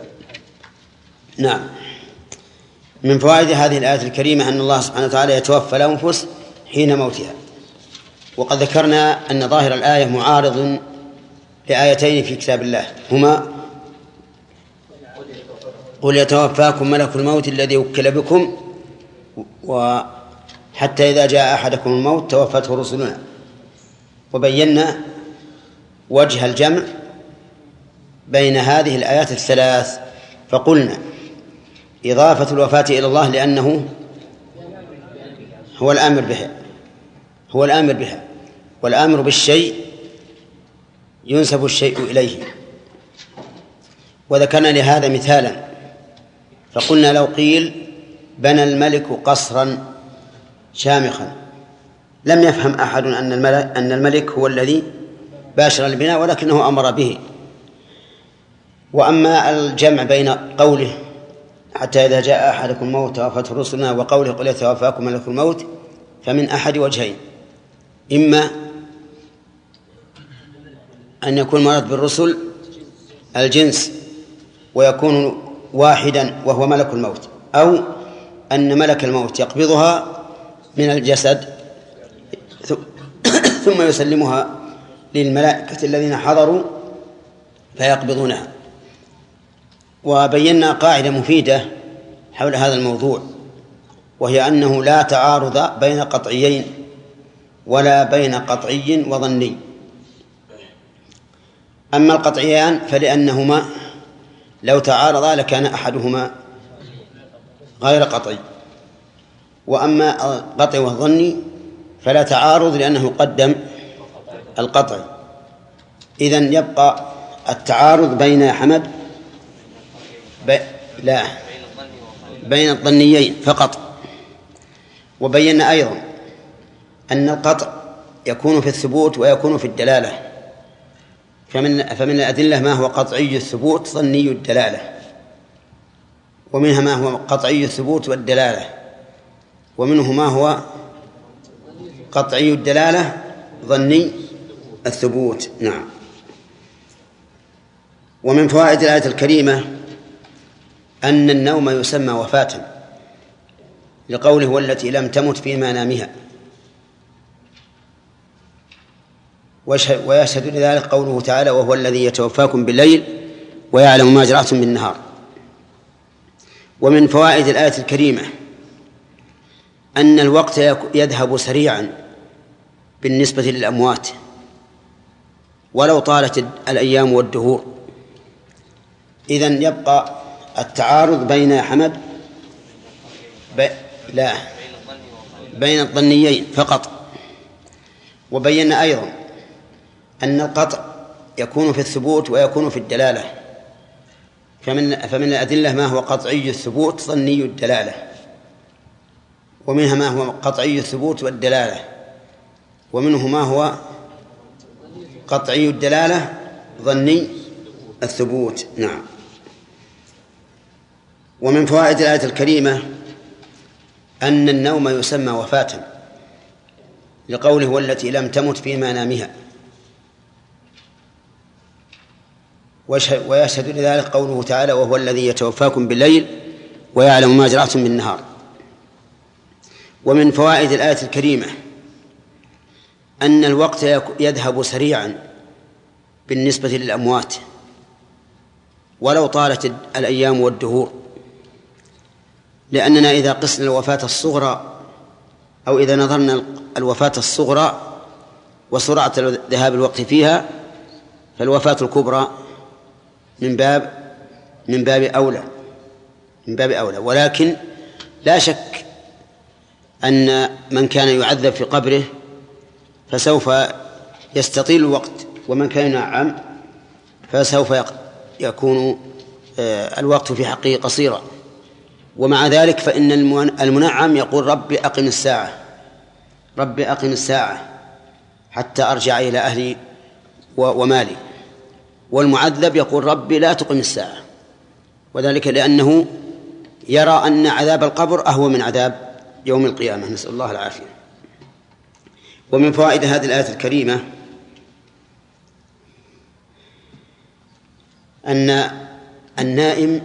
نعم. من فوائد هذه الآية الكريمة أن الله سبحانه وتعالى يتوفى الأنفس حين موتها. وقد ذكرنا أن ظاهر الآية معارض لآيتين في كتاب الله، هما: قل يتوفاكم ملك الموت الذي وكل بكم، وحتى إذا جاء أحدكم الموت توفته رسلنا. وبينا وجه الجمع بين هذه الآيات الثلاث، فقلنا إضافة الوفاة إلى الله لأنه هو الآمر بها هو الآمر بها والآمر بالشيء ينسب الشيء إليه. وذكرنا لهذا مثالا، فقلنا لو قيل بنى الملك قصرا شامخا لم يفهم أحد أن الملك, أن الملك هو الذي باشر البناء، ولكنه أمر به. وأما الجمع بين قوله حتى إذا جاء أحدكم الموت توفته رسلنا وقوله قل يتوفاكم ملك الموت فمن أحد وجهين: إما أن يكون مراد بالرسل الجنس ويكون واحدا وهو ملك الموت، أو أن ملك الموت يقبضها من الجسد ثم يسلمها للملائكة الذين حضروا فيقبضونها. وبينا قاعدة مفيدة حول هذا الموضوع، وهي أنه لا تعارض بين قطعيين ولا بين قطعي وظني. أما القطعيان فلأنهما لو تعارضا لكان أحدهما غير قطعي، وأما القطعي والظني فلا تعارض لأنه قدم القطعي. إذن يبقى التعارض بين حمد ب... لا بين الظنيين فقط. وبينا أيضا أن القطع يكون في الثبوت ويكون في الدلالة، فمن, فمن الأدلة ما هو قطعي الثبوت ظني الدلالة، ومنها ما هو قطعي الثبوت والدلالة، ومنه ما هو قطعي الدلالة ظني الثبوت. نعم. ومن فوائد الآية الكريمة أن النوم يسمى وفاة، لقوله والتي لم تمت في منامها، ويشهد لذلك قوله تعالى وهو الذي يتوفاكم بالليل ويعلم ما جرحتم بالنهار. ومن فوائد الآية الكريمة أن الوقت يذهب سريعا بالنسبة للأموات ولو طالت الأيام والدهور. إذن يبقى التعارض بين حمد ب... لا بين الظنيين فقط. وبينا أيضا أن القطع يكون في الثبوت ويكون في الدلالة، فمن, فمن الأدلة ما هو قطعي الثبوت ظني الدلالة، ومنها ما هو قطعي الثبوت والدلالة، ومنه ما هو قطعي الدلالة ظني الثبوت. نعم. ومن فوائد الآية الكريمة أن النوم يسمى وفاة، لقوله والتي لم تمت في منامها، ويشهد لذلك قوله تعالى وهو الذي يتوفاكم بالليل ويعلم ما جرحتم بالنهار. ومن فوائد الآية الكريمة أن الوقت يذهب سريعا بالنسبة للأموات ولو طالت الأيام والدهور، لأننا إذا قسنا الوفاة الصغرى أو إذا نظرنا الوفاة الصغرى وسرعة ذهاب الوقت فيها، فالوفاة الكبرى من باب من باب أولى من باب أولى. ولكن لا شك أن من كان يعذب في قبره فسوف يستطيل الوقت، ومن كان ينعم فسوف يكون الوقت في حقه قصيرا. ومع ذلك فإن المنعم يقول رب أقم الساعة رب أقم الساعة حتى أرجع إلى أهلي ومالي، والمعذب يقول ربي لا تقم الساعة، وذلك لأنه يرى أن عذاب القبر أهون من عذاب يوم القيامة، نسأل الله العافية. ومن فوائد هذه الآية الكريمة أن النائم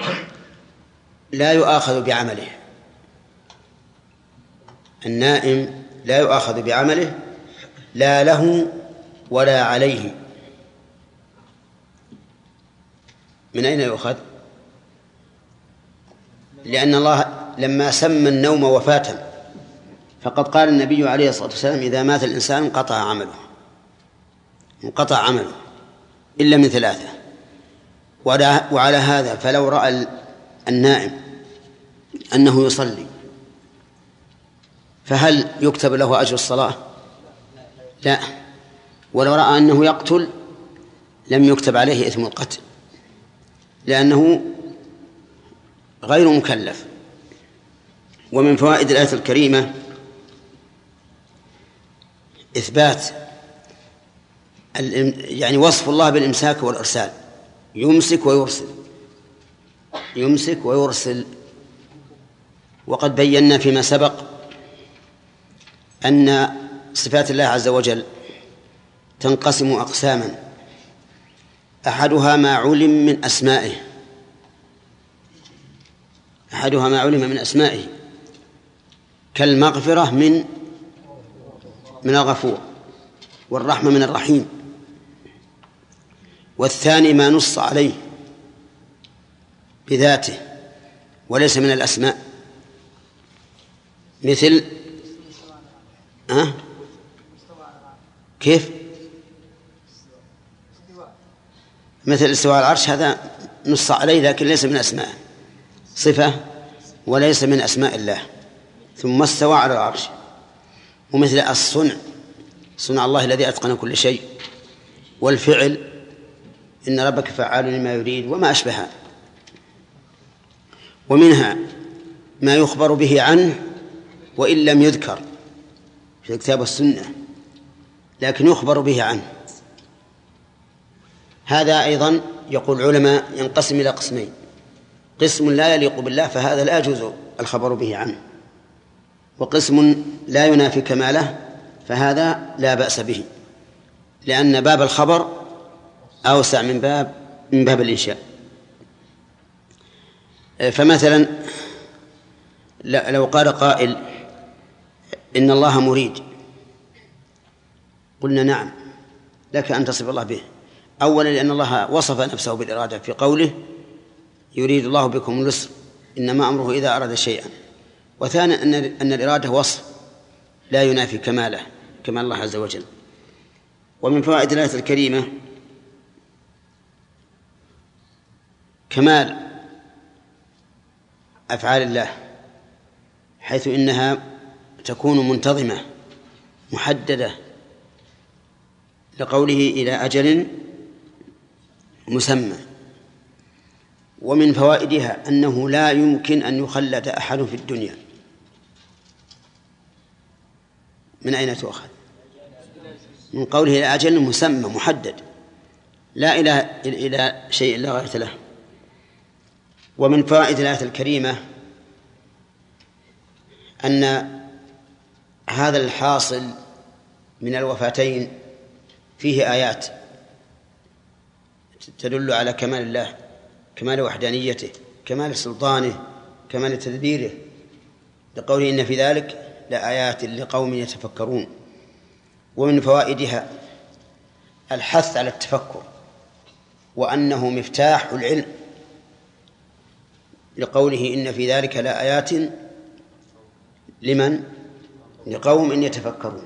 لا يؤاخذ بعمله النائم لا يؤاخذ بعمله لا له ولا عليه. من أين يؤخذ؟ لأن الله لما سمى النوم وفاة فقد قال النبي عليه الصلاة والسلام إذا مات الإنسان انقطع عمله انقطع عمله إلا من ثلاثة. وعلى هذا فلو رأى النائم أنه يصلي فهل يكتب له أجر الصلاة؟ لا. ولو رأى أنه يقتل لم يكتب عليه إثم القتل، لأنه غير مكلف. ومن فوائد الآية الكريمة إثبات يعني وصف الله بالإمساك والإرسال، يمسك ويرسل يمسك ويرسل. وقد بينا فيما سبق أن صفات الله عز وجل تنقسم أقساما، أحدها ما علم من أسمائه أحدها ما علم من أسمائه كالمغفرة من من الغفور والرحمة من الرحيم. والثاني ما نص عليه بذاته وليس من الأسماء، مثل أه؟ كيف؟ مثل استواء العرش، هذا نص عليه لكن ليس من أسماء، صفة وليس من أسماء الله، ثم استوى على العرش. ومثل الصنع، صنع الله الذي أتقن كل شيء، والفعل إن ربك فعال لما يريد، وما أشبه. ومنها ما يخبر به عنه وإن لم يذكر في الكتاب والسنة، لكن يخبر به عنه. هذا أيضا يقول العلماء ينقسم إلى قسمين: قسم لا يليق بالله فهذا لا يجوز الخبر به عنه، وقسم لا ينافي كماله فهذا لا بأس به، لأن باب الخبر أوسع من باب من باب الإنشاء. فمثلا لو قال قائل إن الله مريد، قلنا نعم لك أن تصف الله به. أولا لأن الله وصف نفسه بالإرادة في قوله يريد الله بكم اليسر إنما أمره إذا أراد شيئا. وثانيا أن أن الإرادة وصف لا ينافي كماله كمال الله عز وجل. ومن فوائد الآية الكريمة كمال أفعال الله، حيث إنها تكون منتظمة محددة لقوله إلى أجل مسمى. ومن فوائدها أنه لا يمكن أن يخلد أحد في الدنيا. من أين تؤخذ؟ من قوله إلى أجل مسمى محدد، لا إلى إلى شيء لا غاية له. ومن فوائد الآية الكريمة أن هذا الحاصل من الوفاتين فيه آيات تدل على كمال الله، كمال وحدانيته، كمال سلطانه، كمال تدبيره، لقوله إن في ذلك لآيات لقوم يتفكرون. ومن فوائدها الحث على التفكر، وأنه مفتاح العلم، لقوله إن في ذلك لآيات لمن؟ لقوم إن يتفكرون.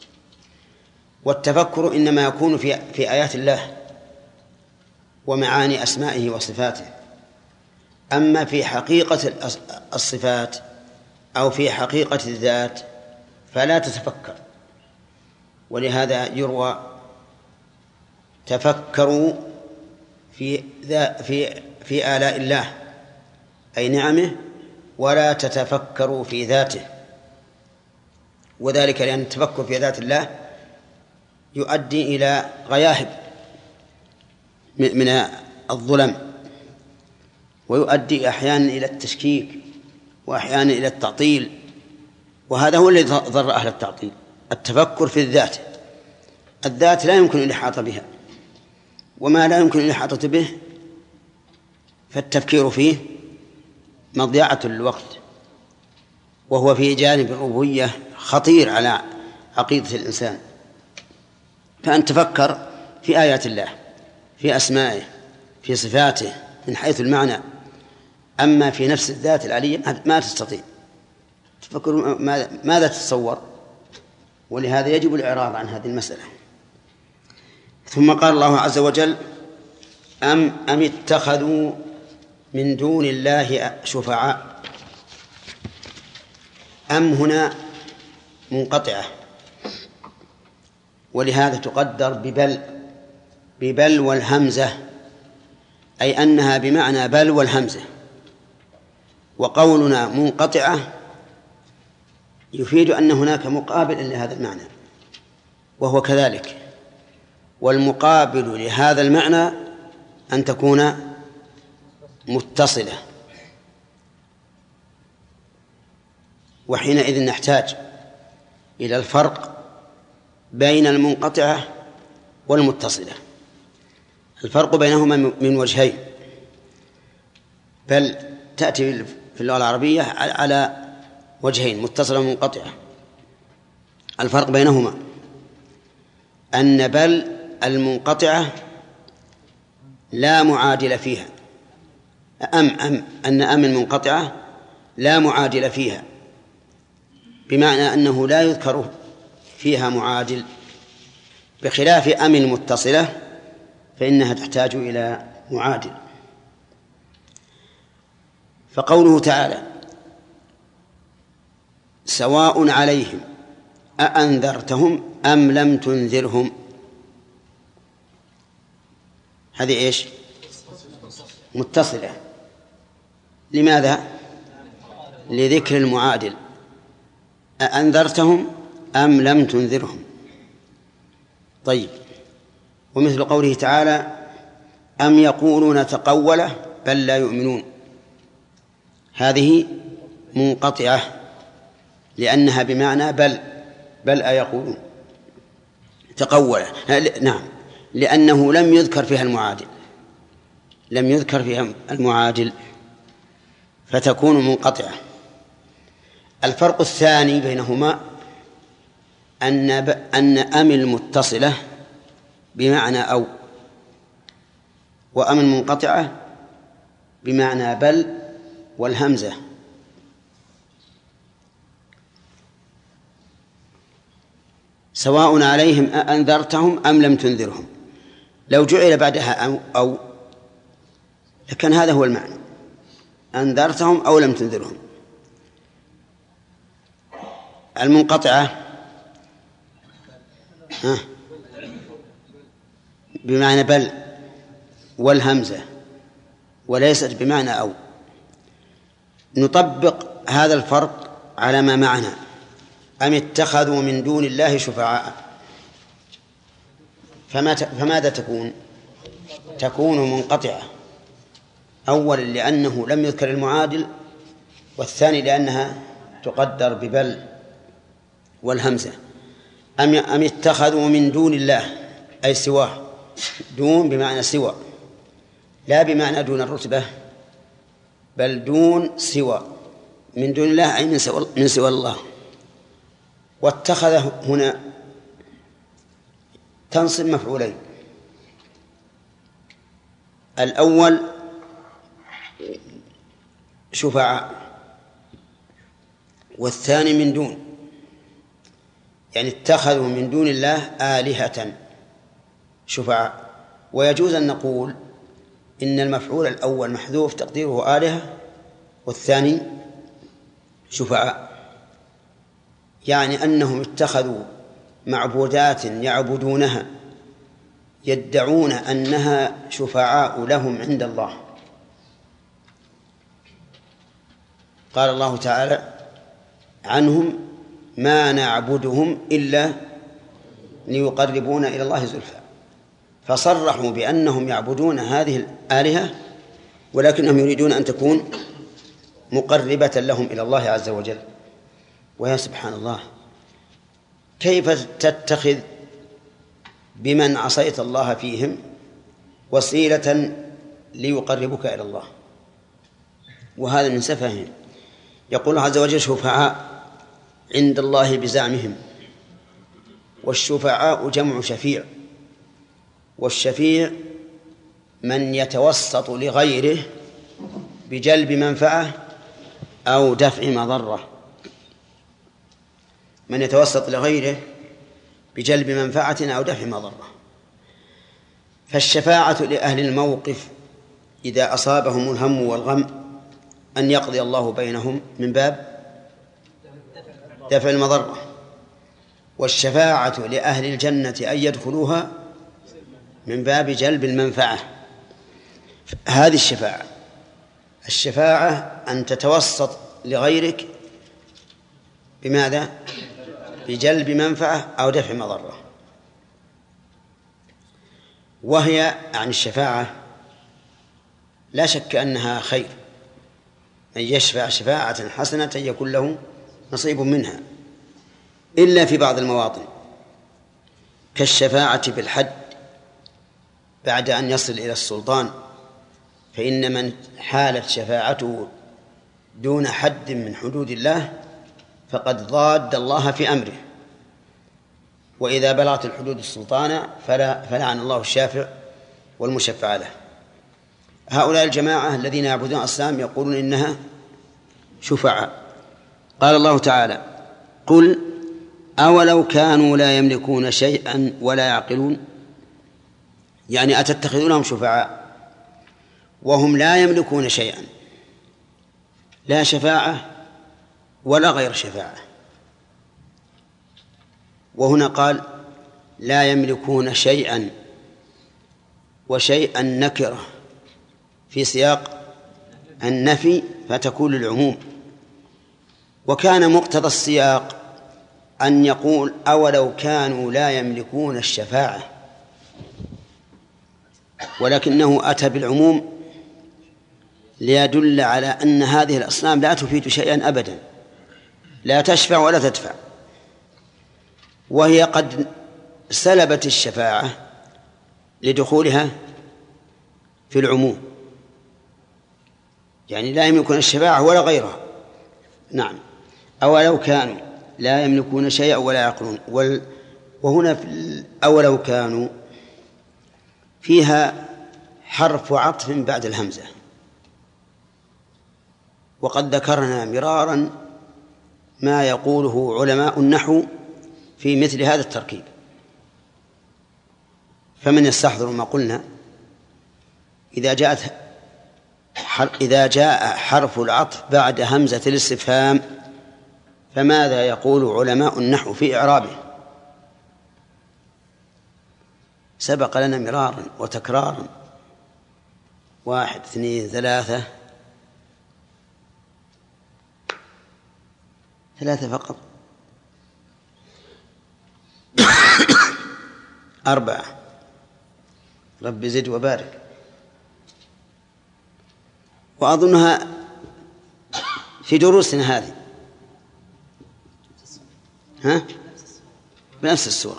والتفكر إنما يكون في في آيات الله ومعاني أسمائه وصفاته، أما في حقيقة الصفات أو في حقيقة الذات فلا تتفكر. ولهذا يروى تفكروا في في في آلاء الله أي نعمه ولا تتفكروا في ذاته، وذلك لأن التفكر في ذات الله يؤدي إلى غياهب من الظلم، ويؤدي أحيانا إلى التشكيك وأحيانا إلى التعطيل، وهذا هو الذي ضر أهل التعطيل. التفكر في الذات، الذات لا يمكن الإحاطة بها، وما لا يمكن الإحاطة به فالتفكير فيه مضيعة للوقت، وهو في جانب الربوبية خطير على عقيدة الإنسان. فأن تفكر في آيات الله، في أسمائه، في صفاته من حيث المعنى، أما في نفس الذات العلية ما تستطيع تفكر. ماذا تتصور؟ ولهذا يجب الإعراض عن هذه المسألة. ثم قال الله عز وجل أم, أم اتخذوا من دون الله شفعاء. أم هنا منقطعة، ولهذا تقدر ببل ببل والهمزة، أي أنها بمعنى بل والهمزة. وقولنا منقطعة يفيد أن هناك مقابل لهذا المعنى، وهو كذلك. والمقابل لهذا المعنى أن تكون متصلة، وحينئذ نحتاج إلى الفرق بين المنقطعة والمتصلة. الفرق بينهما من وجهين، بل تأتي في اللغة العربية على وجهين، متصلة ومنقطعة. الفرق بينهما أن بل المنقطعة لا معادل فيها، أم أم أن أم المنقطعة لا معادل فيها، بمعنى أنه لا يذكر فيها معادل، بخلاف أم المتصلة فإنها تحتاج إلى معادل. فقوله تعالى سواء عليهم أأنذرتهم أم لم تنذرهم، هذه إيش؟ متصلة. لماذا؟ لذكر المعادل أأنذرتهم أم لم تنذرهم. طيب، ومثل قوله تعالى أم يقولون تقوله بل لا يؤمنون، هذه منقطعة لأنها بمعنى بل بل أيقولون تقوله، نعم، لأنه لم يذكر فيها المعادل لم يذكر فيها المعادل فتكون منقطعة. الفرق الثاني بينهما أن أن أم المتصلة بمعنى أو، وأم المنقطعة بمعنى بل والهمزة. سواء عليهم أأنذرتهم أم لم تنذرهم، لو جعل بعدها أو, أو لكن هذا هو المعنى، أنذرتهم أو لم تنذرهم. المنقطعة ها بمعنى بل والهمزة وليست بمعنى أو. نطبق هذا الفرق على ما معنا. أم اتخذوا من دون الله شفعاء، فماذا تكون؟ تكون منقطعة، أولا لأنه لم يذكر المعادل، والثاني لأنها تقدر ببل والهمزة. أم أم اتخذوا من دون الله أي سواه، دون بمعنى سوى لا بمعنى دون الرتبة، بل دون سوى، من دون الله أي من سوى, من سوى الله. واتخذ هنا تنصب مفعولين، الأول شفعاء والثاني من دون، يعني اتخذوا من دون الله آلهة شفعاء. ويجوز أن نقول إن المفعول الأول محذوف تقديره آلهة والثاني شفعاء، يعني أنهم اتخذوا معبودات يعبدونها يدعون أنها شفعاء لهم عند الله. قال الله تعالى عنهم ما نعبدهم إلا ليقربونا إلى الله زلفى، فصرحوا بأنهم يعبدون هذه الآلهة ولكنهم يريدون أن تكون مقربة لهم إلى الله عز وجل. ويا سبحان الله، كيف تتخذ بمن عصيت الله فيهم وسيلة ليقربك إلى الله؟ وهذا من سفههم. يقول عز وجل شفعاء عند الله بزعمهم، والشفعاء جمع شفيع، والشفيع من يتوسط لغيره بجلب منفعة أو دفع مضرة، من يتوسط لغيره بجلب منفعة أو دفع مضرة. فالشفاعة لأهل الموقف إذا أصابهم الهم والغم أن يقضي الله بينهم من باب دفع المضرة، والشفاعة لأهل الجنة أن يدخلوها من باب جلب المنفعة. هذه الشفاعة الشفاعة أن تتوسط لغيرك بماذا؟ بجلب منفعة أو دفع مضرة. وهي عن الشفاعة لا شك أنها خير، من يشفع شفاعة حسنة يكون له نصيب منها، إلا في بعض المواطن كالشفاعة بالحد بعد أن يصل إلى السلطان، فإن من حالت شفاعته دون حد من حدود الله فقد ضاد الله في أمره. وإذا بلغت الحدود السلطانة فلا فلعن الله الشافع والمشفع له. هؤلاء الجماعة الذين يعبدون الأصنام يقولون إنها شفعاء. قال الله تعالى قل أولو كانوا لا يملكون شيئا ولا يعقلون، يعني أتتخذونهم شفعاء وهم لا يملكون شيئا، لا شفاعة ولا غير شفاعة. وهنا قال لا يملكون شيئا، وشيئا نكرة في سياق النفي فتكون للعموم، وكان مقتضى السياق أن يقول أولو كانوا لا يملكون الشفاعة، ولكنه أتى بالعموم ليدل على أن هذه الأصنام لا تفيد شيئا أبدا، لا تشفع ولا تدفع، وهي قد سلبت الشفاعة لدخولها في العموم، يعني لا يملكون الشفاعة ولا غيرها. نعم. أولو كانوا لا يملكون شيئا ولا يعقلون، وهنا أولو كانوا فيها حرف عطف بعد الهمزة، وقد ذكرنا مرارا ما يقوله علماء النحو في مثل هذا التركيب، فمن يستحضر ما قلنا إذا جاءت إذا جاء حرف العطف بعد همزة الاستفهام فماذا يقول علماء النحو في إعرابه؟ سبق لنا مرارا وتكرارا، واحد اثنين ثلاثة ثلاثة فقط أربعة، رب زد وبارك. وأظنها في دروسنا هذه ها بنفس السورة.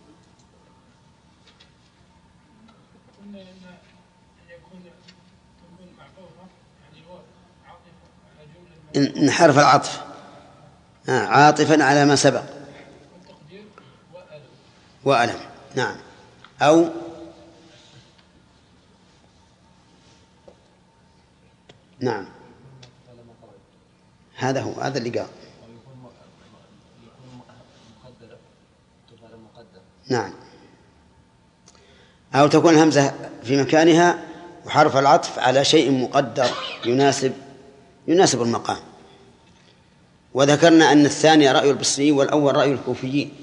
إن حرف العطف عاطفا على ما سبق وألم. نعم. أو نعم هذا هو هذا اللي قال. نعم. أو تكون الهمزة في مكانها وحرف العطف على شيء مقدر يناسب يناسب المقام. وذكرنا أن الثاني رأي البصري والأول رأي الكوفيين.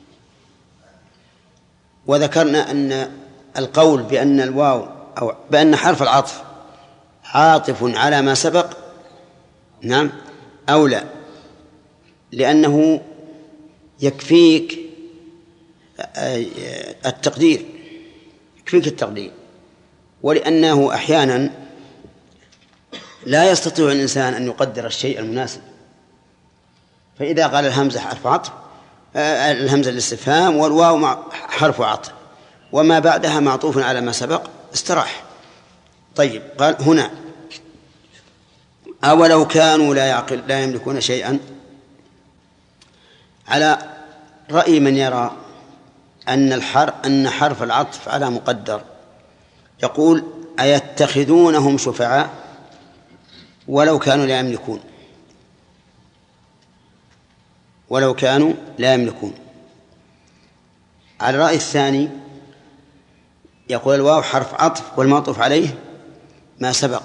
وذكرنا أن القول بأن الواو أو بأن حرف العطف عاطف على ما سبق نعم أولى، لأنه يكفيك التقدير يكفيك التقدير ولأنه أحيانا لا يستطيع الإنسان أن يقدر الشيء المناسب، فإذا قال الهمزة حرف عطف الهمزة الاستفهام والواو حرف عطف وما بعدها معطوف على ما سبق استراح. طيب قال هنا أولو كانوا لا يعقل لا يملكون شيئا، على رأي من يرى أن الحرف أن حرف العطف على مقدر، يقول أيتخذونهم شفعاء ولو كانوا لا يملكون ولو كانوا لا يملكون. على الرأي الثاني يقول الواو حرف عطف والمعطوف عليه ما سبق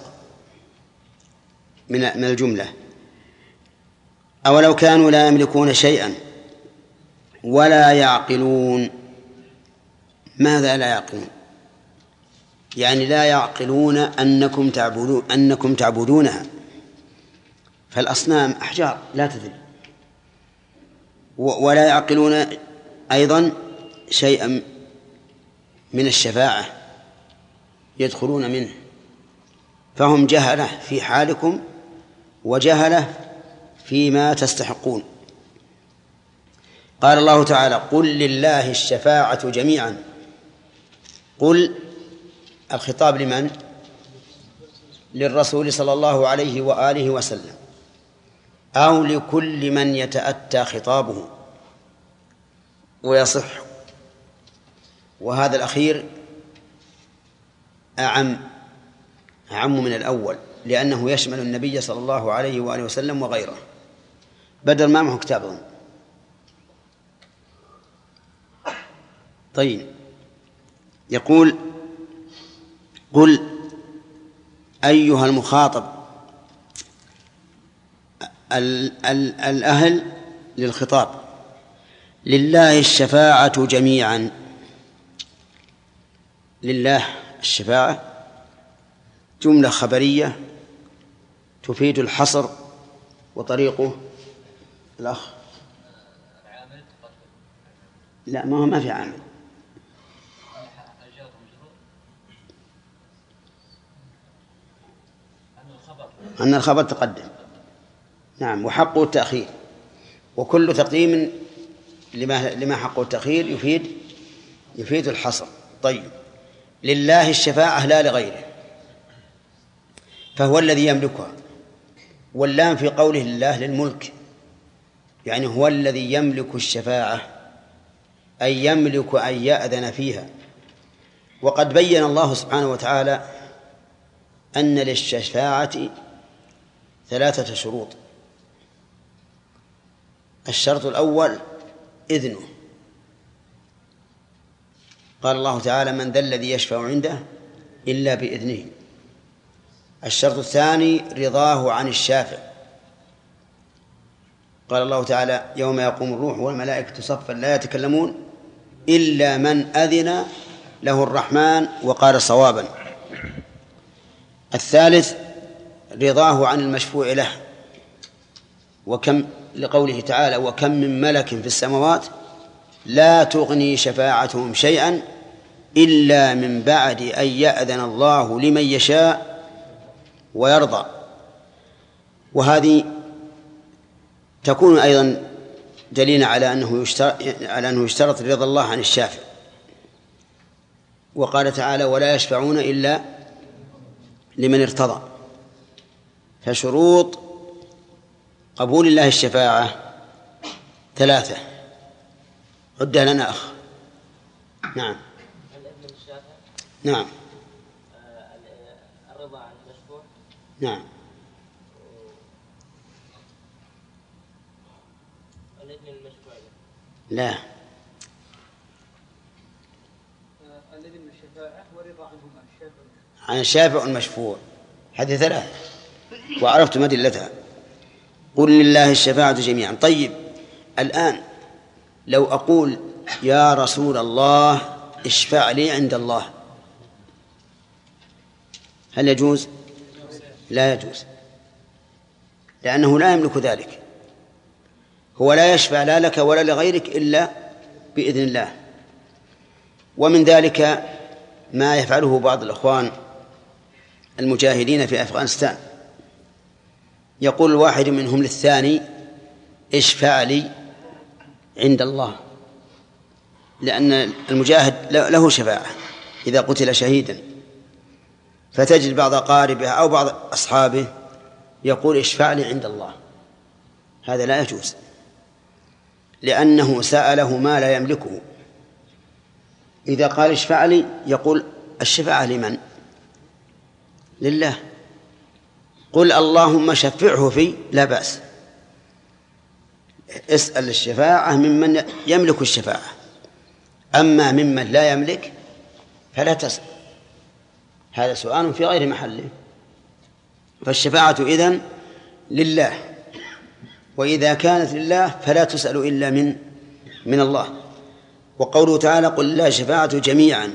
من من الجملة. أولو كانوا لا يملكون شيئا ولا يعقلون. ماذا لا يعقلون؟ يعني لا يعقلون أنكم تعبدون أنكم تعبدونها، فالأصنام أحجار لا تدري، ولا يعقلون أيضا شيئا من الشفاعة يدخلون منه، فهم جهلة في حالكم وجهلة فيما تستحقون. قال الله تعالى قل لله الشفاعة جميعا. قل الخطاب لمن؟ للرسول صلى الله عليه وآله وسلم أو لكل من يتأتى خطابه ويصح، وهذا الأخير أعم أعم من الأول لأنه يشمل النبي صلى الله عليه وآله وسلم وغيره، بدل ما معه كتابهم. طيب يقول قل أيها المخاطب ال ال الأهل للخطاب لله الشفاعة جميعا. لله الشفاعة جملة خبرية تفيد الحصر وطريقه الأخ لا ما هو ما في عامل أن الخبر تقدم. نعم. وحقه التأخير، وكل تقديم لما لما حقه التأخير يفيد يفيد الحصر. طيب، لله الشفاعة لا لغيره، فهو الذي يملكها، واللام في قوله لله للملك، يعني هو الذي يملك الشفاعة، أي يملك أن يأذن فيها. وقد بين الله سبحانه وتعالى أن للشفاعة ثلاثة شروط. الشرط الأول إذنه، قال الله تعالى: من ذا الذي يشفع عنده إلا بإذنه. الشرط الثاني رضاه عن الشافع، قال الله تعالى: يوم يقوم الروح والملائكة صفا لا يتكلمون إلا من أذن له الرحمن وقال صوابا. الثالث رضاه عن المشفوع له، وكم لقوله تعالى: وكم من ملك في السماوات لا تغني شفاعتهم شيئا إلا من بعد أن يأذن الله لمن يشاء ويرضى. وهذه تكون أيضا دليلا على أنه يشترط على أنه يشترط رضا الله عن الشافع. وقال تعالى: ولا يشفعون إلا لمن ارتضى. فشروط قبول الله الشفاعة ثلاثة. عدها لنا أخ. نعم. الإذن الشافع. نعم. الرضا عن المشفوع. نعم. الإذن المشفوع. لا. الإذن الشفاعة ورضا عنهما الشافع عن الشافع والمشفوع، هذه ثلاثة وعرفتم أدلتها. قل لله الشفاعة جميعا. طيب، الآن لو أقول: يا رسول الله اشفع لي عند الله، هل يجوز؟ لا يجوز، لأنه لا يملك ذلك. هو لا يشفع لا لك ولا لغيرك إلا بإذن الله. ومن ذلك ما يفعله بعض الأخوان المجاهدين في أفغانستان، يقول الواحد منهم للثاني: اشفع لي عند الله، لأن المجاهد له شفاعة إذا قتل شهيدا، فتجد بعض أقاربه أو بعض أصحابه يقول: اشفع لي عند الله. هذا لا يجوز، لأنه سأله ما لا يملكه. إذا قال اشفع لي يقول: الشفاعة لمن؟ لله. قل اللهم شفعه في، لا بأس. اسأل الشفاعة ممن يملك الشفاعة، أما ممن لا يملك فلا تسأل، هذا سؤال في غير محله. فالشفاعة إذن لله، وإذا كانت لله فلا تسأل إلا من من الله. وقوله تعالى: قل لله الشفاعة جميعا،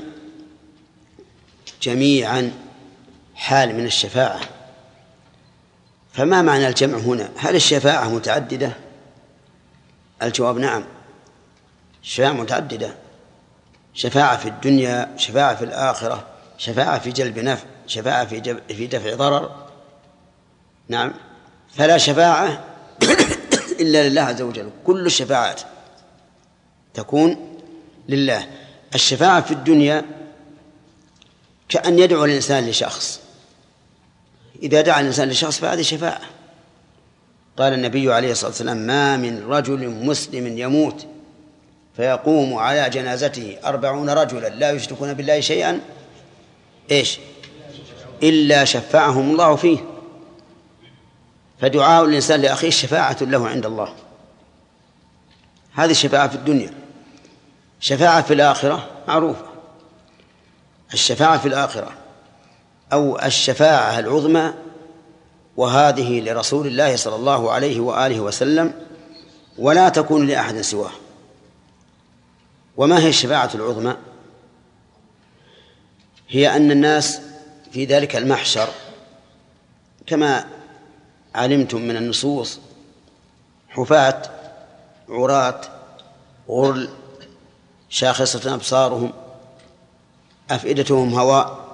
جميعا حال من الشفاعة. فما معنى الجمع هنا؟ هل الشفاعة متعددة؟ الجواب نعم، الشفاعة متعددة، شفاعة في الدنيا، شفاعة في الآخرة، شفاعة في جلب نفع، شفاعة في, جب... في دفع ضرر. نعم. فلا شفاعة إلا لله عز وجل، كل الشفاعات تكون لله. الشفاعة في الدنيا كأن يدعو الإنسان لشخص، إذا دعا الإنسان لشخص فهذه شفاعة. قال النبي عليه الصلاة والسلام: ما من رجل مسلم يموت فيقوم على جنازته أربعون رجلا لا يشركون بالله شيئا إيش إلا شفعهم الله فيه. فدعاء الإنسان لأخيه شفاعة له عند الله. هذه الشفاعة في الدنيا. شفاعة في الآخرة معروفة، الشفاعة في الآخرة أو الشفاعة العظمى، وهذه لرسول الله صلى الله عليه وآله وسلم، ولا تكون لأحد سواه. وما هي الشفاعة العظمى؟ هي أن الناس في ذلك المحشر كما علمتم من النصوص حفاة عراة غرل شاخصة أبصارهم أفئدتهم هواء،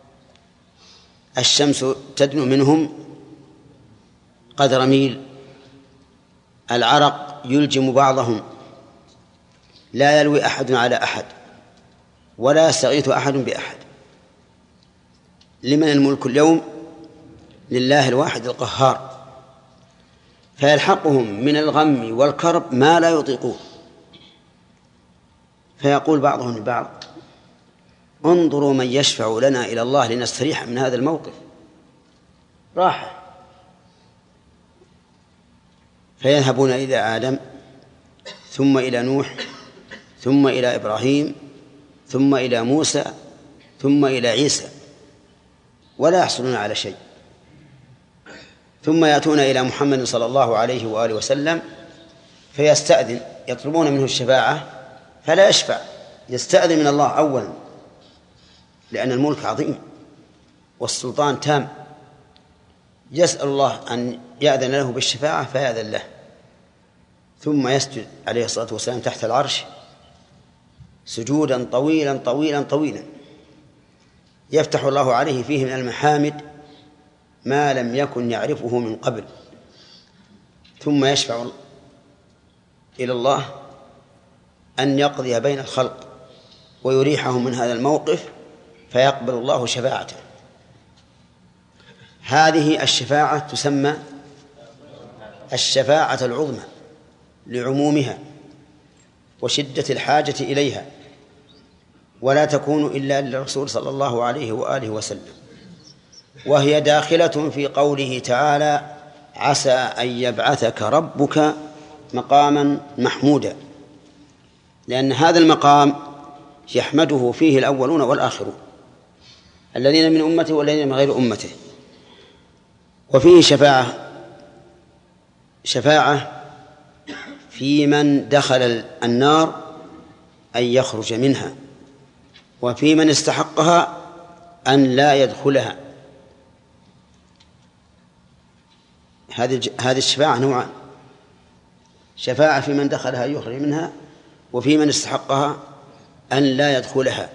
الشمس تدنو منهم قدر ميل، العرق يلجم بعضهم، لا يلوي أحد على أحد ولا يستغيث أحد بأحد. لمن الملك اليوم؟ لله الواحد القهار، فيلحقهم من الغم والكرب ما لا يطيقون، فيقول بعضهم لبعض انظروا من يشفع لنا إلى الله لنستريح من هذا الموقف راحة. فيذهبون إلى آدم ثم إلى نوح ثم إلى إبراهيم ثم إلى موسى ثم إلى عيسى ولا يحصلون على شيء، ثم يأتون إلى محمد صلى الله عليه وآله وسلم فيستأذن، يطلبون منه الشفاعة فلا يشفع، يستأذن من الله أولا لأن الملك عظيم والسلطان تام، يسأل الله أن يأذن له بالشفاعة فيأذن له، ثم يسجد عليه الصلاة والسلام تحت العرش سجودا طويلا طويلا طويلا يفتح الله عليه فيه من المحامد ما لم يكن يعرفه من قبل، ثم يشفع إلى الله أن يقضي بين الخلق ويريحهم من هذا الموقف فيقبل الله شفاعته. هذه الشفاعة تسمى الشفاعة العظمى لعمومها وشدة الحاجة إليها، ولا تكون إلا للرسول صلى الله عليه وآله وسلم، وهي داخلة في قوله تعالى عسى أن يبعثك ربك مقاما محمودا، لأن هذا المقام يحمده فيه الأولون والآخرون الذين من أمته والذين من غير أمته. وفيه شفاعة شفاعة في من دخل النار أن يخرج منها، وفي من استحقها أن لا يدخلها. هذه هذه الشفاعة نوعان: شفاعة في من دخلها يخرج منها، وفي من استحقها أن لا يدخلها.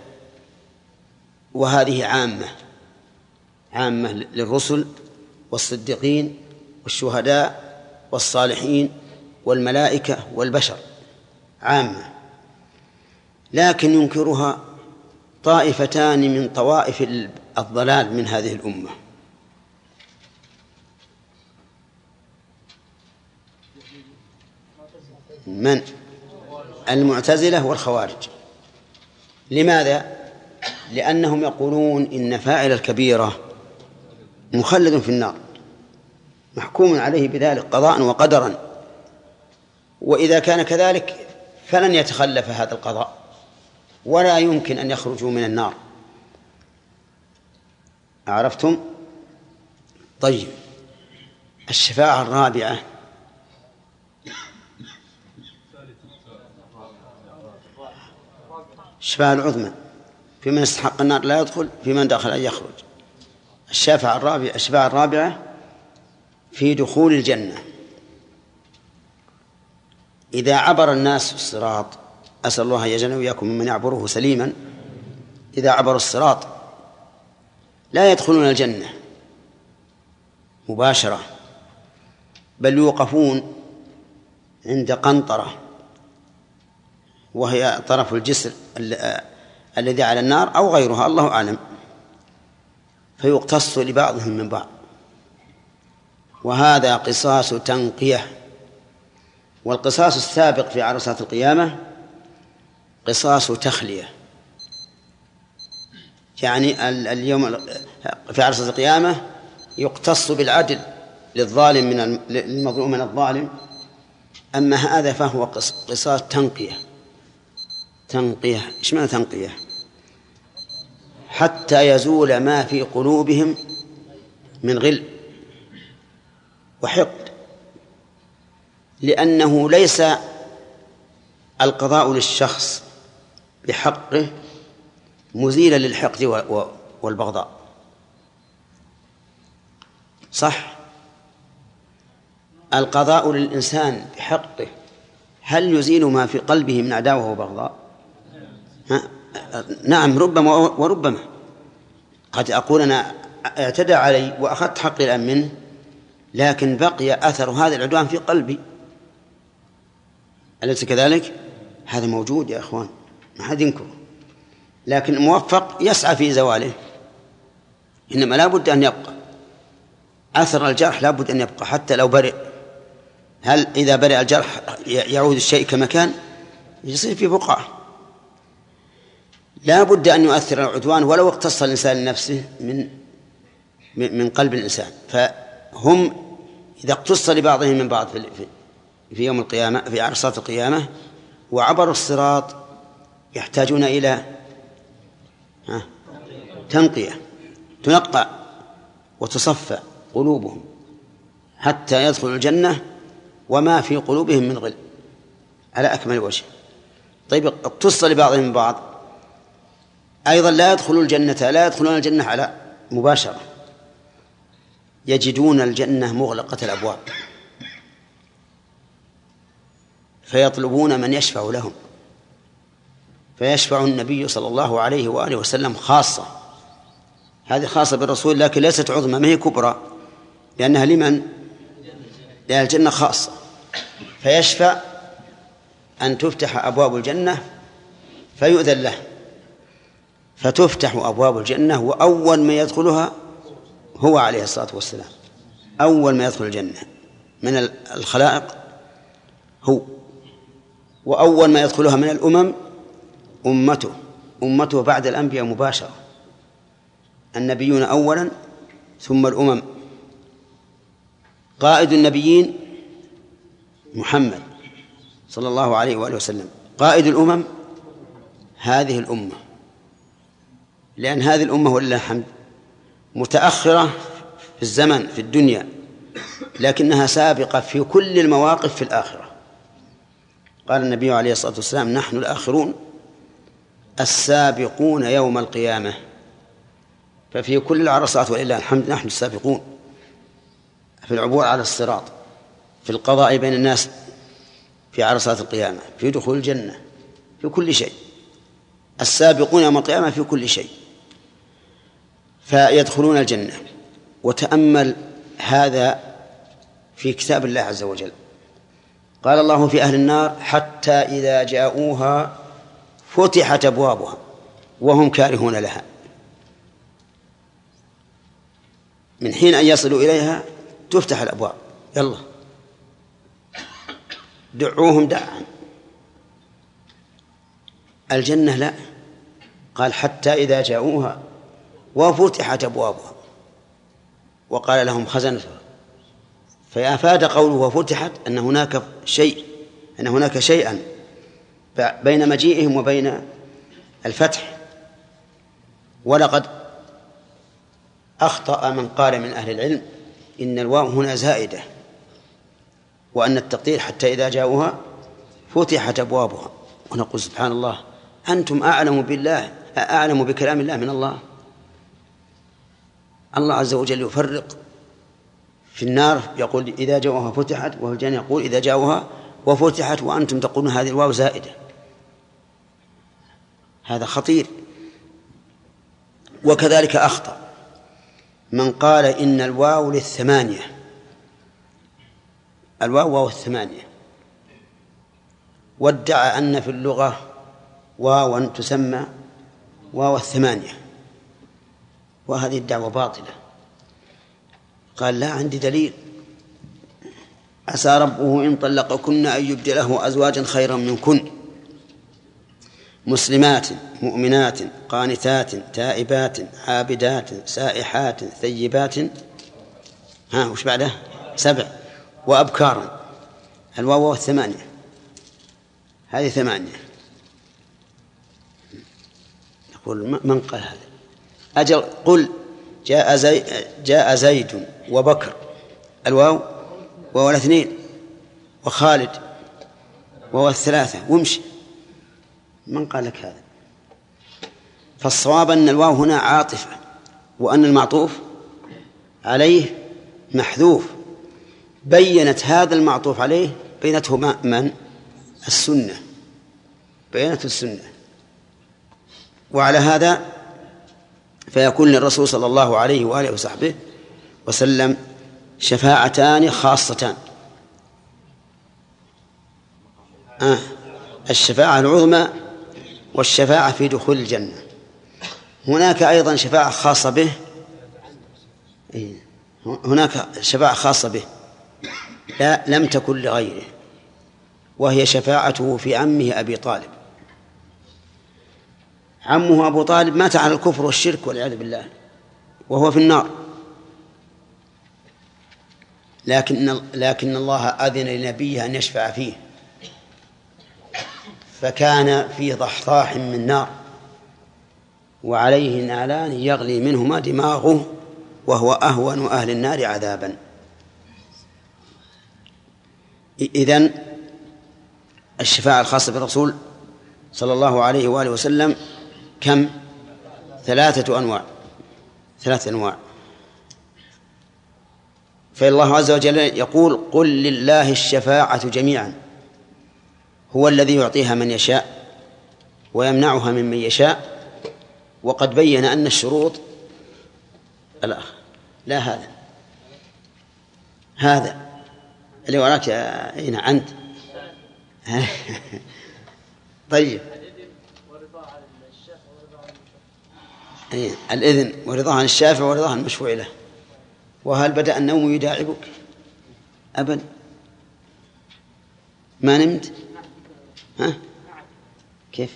وهذه عامة عامة للرسل والصديقين والشهداء والصالحين والملائكة والبشر عامة، لكن ينكرها طائفتان من طوائف الضلال من هذه الأمة. من؟ المعتزلة والخوارج. لماذا؟ لأنهم يقولون إن فاعل الكبيرة مخلد في النار محكوم عليه بذلك قضاء وقدرا، وإذا كان كذلك فلن يتخلف هذا القضاء ولا يمكن أن يخرجوا من النار. عرفتم؟ طيب، الشفاعة الرابعة الشفاعة العظمى في من استحق النار لا يدخل، في من دخل أن يخرج. الشفاعة الرابعة الشفاعة الرابعة في دخول الجنة. إذا عبر الناس الصراط، أسأل الله يجعلنا وإياكم ممن يعبره سليما، إذا عبروا الصراط لا يدخلون الجنة مباشرة، بل يوقفون عند قنطرة وهي طرف الجسر الذي على النار أو غيرها الله أعلم، فيقتص لبعضهم من بعض، وهذا قصاص تنقية. والقصاص السابق في عرصات القيامة قصاص تخلية، يعني اليوم في عرصات القيامة يقتص بالعدل للظالم من المظلوم من الظالم، أما هذا فهو قصاص تنقية. تنقية إيش معنى تنقية؟ حتى يزول ما في قلوبهم من غل وحقد، لأنه ليس القضاء للشخص بحقه مزيلا للحقد والبغضاء، صح؟ القضاء للإنسان بحقه هل يزيل ما في قلبه من عداوة وبغضاء؟ نعم، ربما وربما. قد أقول أنا اعتدى علي وأخذت حقي الآن منه، لكن بقي أثر هذا العدوان في قلبي، أليس كذلك؟ هذا موجود يا أخوان، ما حد ينكره، لكن الموفق يسعى في زواله. إنما لا بد أن يبقى أثر الجرح، لا بد أن يبقى حتى لو برئ. هل إذا برئ الجرح يعود الشيء كما كان؟ يصير في بقعة. لا بد أن يؤثر العدوان ولو اقتص الإنسان لنفسه من من قلب الإنسان. فهم إذا اقتص لبعضهم من بعض في يوم القيامة، في عرصات القيامة، وعبروا الصراط، يحتاجون إلى تنقية، تنقى وتصفى قلوبهم حتى يدخلوا الجنة وما في قلوبهم من غل على أكمل وجه. طيب اقتص لبعضهم من بعض، أيضا لا يدخلوا الجنة لا يدخلون الجنة على مباشرة، يجدون الجنة مغلقة الأبواب، فيطلبون من يشفع لهم، فيشفع النبي صلى الله عليه وآله وسلم خاصة. هذه خاصة بالرسول، لكن ليست عظمى، ما هي كبرى، لأنها لمن؟ لأهل الجنة خاصة. فيشفع أن تفتح أبواب الجنة فيؤذن له، فتفتح أبواب الجنة، وأول ما يدخلها هو عليه الصلاة والسلام. أول ما يدخل الجنة من الخلائق هو، وأول ما يدخلها من الأمم أمته أمته بعد الأنبياء مباشرة، النبيون أولا ثم الأمم. قائد النبيين محمد صلى الله عليه وآله وسلم، قائد الأمم هذه الأمة، لأن هذه الأمة ولله الحمد متأخرة في الزمن في الدنيا، لكنها سابقة في كل المواقف في الآخرة. قال النبي عليه الصلاة والسلام: نحن الآخرون السابقون يوم القيامة. ففي كل العرصات ولله الحمد نحن السابقون، في العبور على الصراط، في القضاء بين الناس في عرصات القيامة، في دخول الجنة، في كل شيء السابقون يوم القيامة في كل شيء. فيدخلون الجنة. وتأمل هذا في كتاب الله عز وجل، قال الله في أهل النار: حتى إذا جاءوها فتحت أبوابها وهم كارهون لها. من حين أن يصلوا إليها تفتح الأبواب، يلا دعوهم دعا. الجنة لا، قال: حتى إذا جاءوها وفتحت أبوابها وقال لهم خزنتها. فأفاد قوله وفتحت أن هناك شيء أن هناك شيئا بين مجيئهم وبين الفتح. ولقد أخطأ من قال من أهل العلم إن الواو هنا زائدة، وأن التقدير حتى إذا جاءوها فتحت أبوابها. ونقول سبحان الله، أنتم أعلم بالله أعلم بكلام الله من الله. الله عز وجل يفرق في النار يقول إذا جاءوها فتحت، وفي الجنة يقول إذا جاءوها وفتحت، وأنتم تقولون هذه الواو زائدة. هذا خطير. وكذلك أخطأ من قال إن الواو للثمانية، الواو واو الثمانية، وادعى أن في اللغة واوا تسمى واو الثمانية، وهذه الدعوة باطلة. قال: لا عندي دليل، عسى ربه إن طلقكن أن يبدله أزواجا خيرا منكن مسلمات مؤمنات قانتات تائبات عابدات سائحات ثيبات، ها وش بعده؟ سبع، وأبكارا. الواو الثمانية، هذه ثمانية. يقول: من قال هذا؟ أجل قل جاء, زي جاء زيد وبكر، الواو واو الاثنين، وخالد واو الثلاثة، وامشي. من قال لك هذا؟ فالصواب أن الواو هنا عاطفة، وأن المعطوف عليه محذوف، بينت هذا المعطوف عليه بينته من؟ السنة، بينته السنة. وعلى هذا فيكون للرسول صلى الله عليه وآله وصحبه وسلم شفاعتان خاصتان. آه. الشفاعة العظمى والشفاعة في دخول الجنة. هناك أيضا شفاعة خاصة به، هناك شفاعة خاصة به لا لم تكن لغيره، وهي شفاعته في عمه أبي طالب. عمه أبو طالب مات على الكفر والشرك والعياذ بالله وهو في النار، لكن لكن الله أذن لنبيه أن يشفع فيه، فكان في ضحضاح من نار وعليه نعلان يغلي منهما دماغه وهو أهون أهل النار عذابا. إذن الشفاعة الخاصة بالرسول صلى الله عليه وآله وسلم كم؟ ثلاثة أنواع، ثلاثة أنواع. فالله عز وجل يقول: قل لله الشفاعة جميعا، هو الذي يعطيها من يشاء ويمنعها ممن يشاء. وقد بين أن الشروط لا, لا هذا هذا اللي وراك أين أنت؟ طيب، الإذن ورضاه عن الشافع ورضاه عن المشفوع له. وهل بدأ النوم يداعبك؟ أبدا، ما نمت؟ ها؟ كيف؟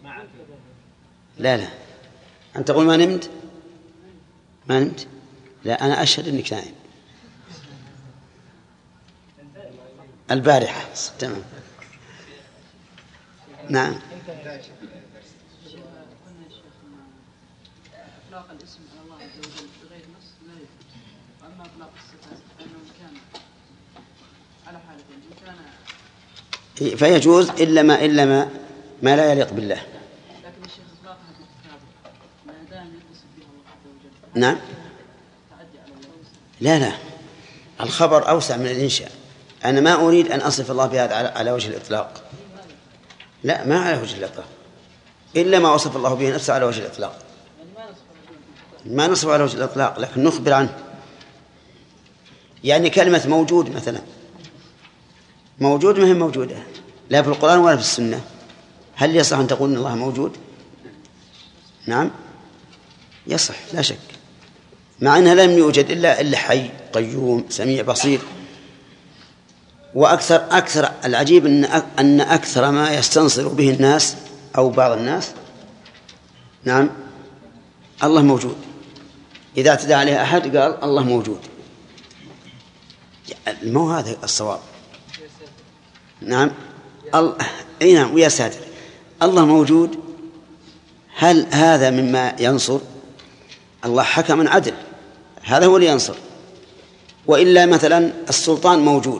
لا لا، أنت تقول ما نمت؟ ما نمت؟ لا، أنا أشهد أنك نائم البارحة. تمام، نعم. إطلاق الاسم على الله عز وجل بغير نص لا يجوز، وأما إطلاق الصفات فإنه كان على حالتين، إن كان فيجوز إلا ما إلا ما ما لا يليق بالله. لكن الشيخ إطلاقها بالكتاب ما دام يتصف به الله عز وجل. نعم. تعدي على الله. لا لا، الخبر أوسع من الإنشاء. أنا ما أريد أن أصف الله بهذا على وجه الإطلاق، لا، ما على وجه الإطلاق، إلا ما وصف الله به نفسه على وجه الإطلاق. ما نصف على وجه الإطلاق، لكن نخبر عنه. يعني كلمة موجود مثلا، موجود ما هي موجودة لا في القرآن ولا في السنة. هل يصح أن تقول إن الله موجود؟ نعم يصح لا شك، مع أنها لم يوجد إلا إلا حي قيوم سميع بصير. وأكثر أكثر العجيب أن أن أكثر ما يستنصر به الناس أو بعض الناس نعم الله موجود. إذا اعتدى عليه أحد قال الله موجود، مو هذا الصواب. نعم الله، أي نعم، ويا ساتر، الله موجود. هل هذا مما ينصر؟ الله حكم عدل، هذا هو اللي ينصر. وإلا مثلا السلطان موجود،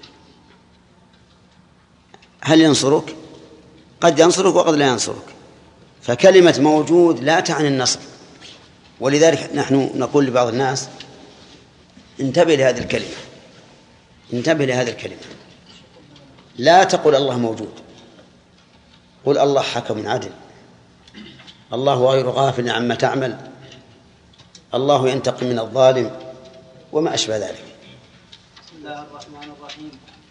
هل ينصرك؟ قد ينصرك وقد لا ينصرك. فكلمة موجود لا تعني النصر. ولذلك نحن نقول لبعض الناس: انتبه لهذه الكلمة، انتبه لهذه الكلمة، لا تقل الله موجود، قل الله حكم عدل، الله غير غافل عما تعمل، الله ينتقم من الظالم، وما أشبه ذلك. بسم الله الرحمن الرحيم.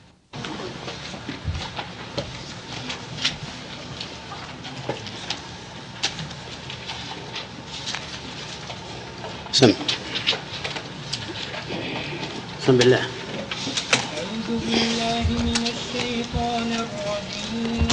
سم سم بالله. أعوذ بالله من الشيطان الرجيم.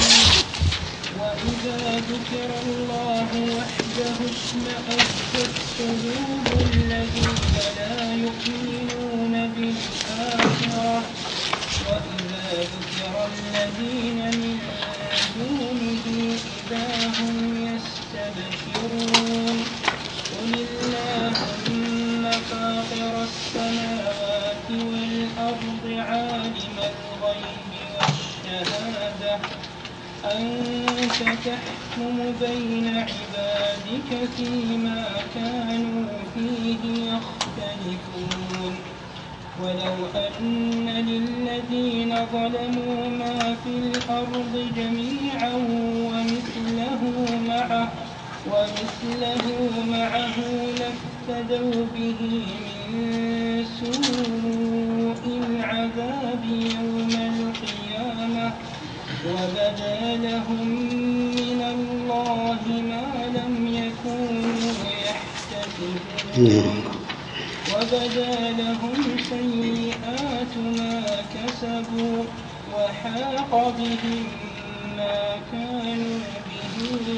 وإذا ذكر الله وحده اشمأزت قلوب الذين لا يؤمنون بالآخرة وإذا ذكر الذين من دونه إذا هم يستبشرون. قل اللهم فاطر السماوات والأرض عالم الغيب والشهادة أنت تحكم بين عبادك فيما كانوا فيه يختلفون ولو أن للذين ظلموا ما في الأرض جميعا ومثله معه ومثله معه لافتدوا به من سوء العذاب يوم القيامة وبدا لهم من الله ما لم يكونوا يحتسبون وبدا لهم سيئات ما كسبوا وحاق بهم ما كانوا به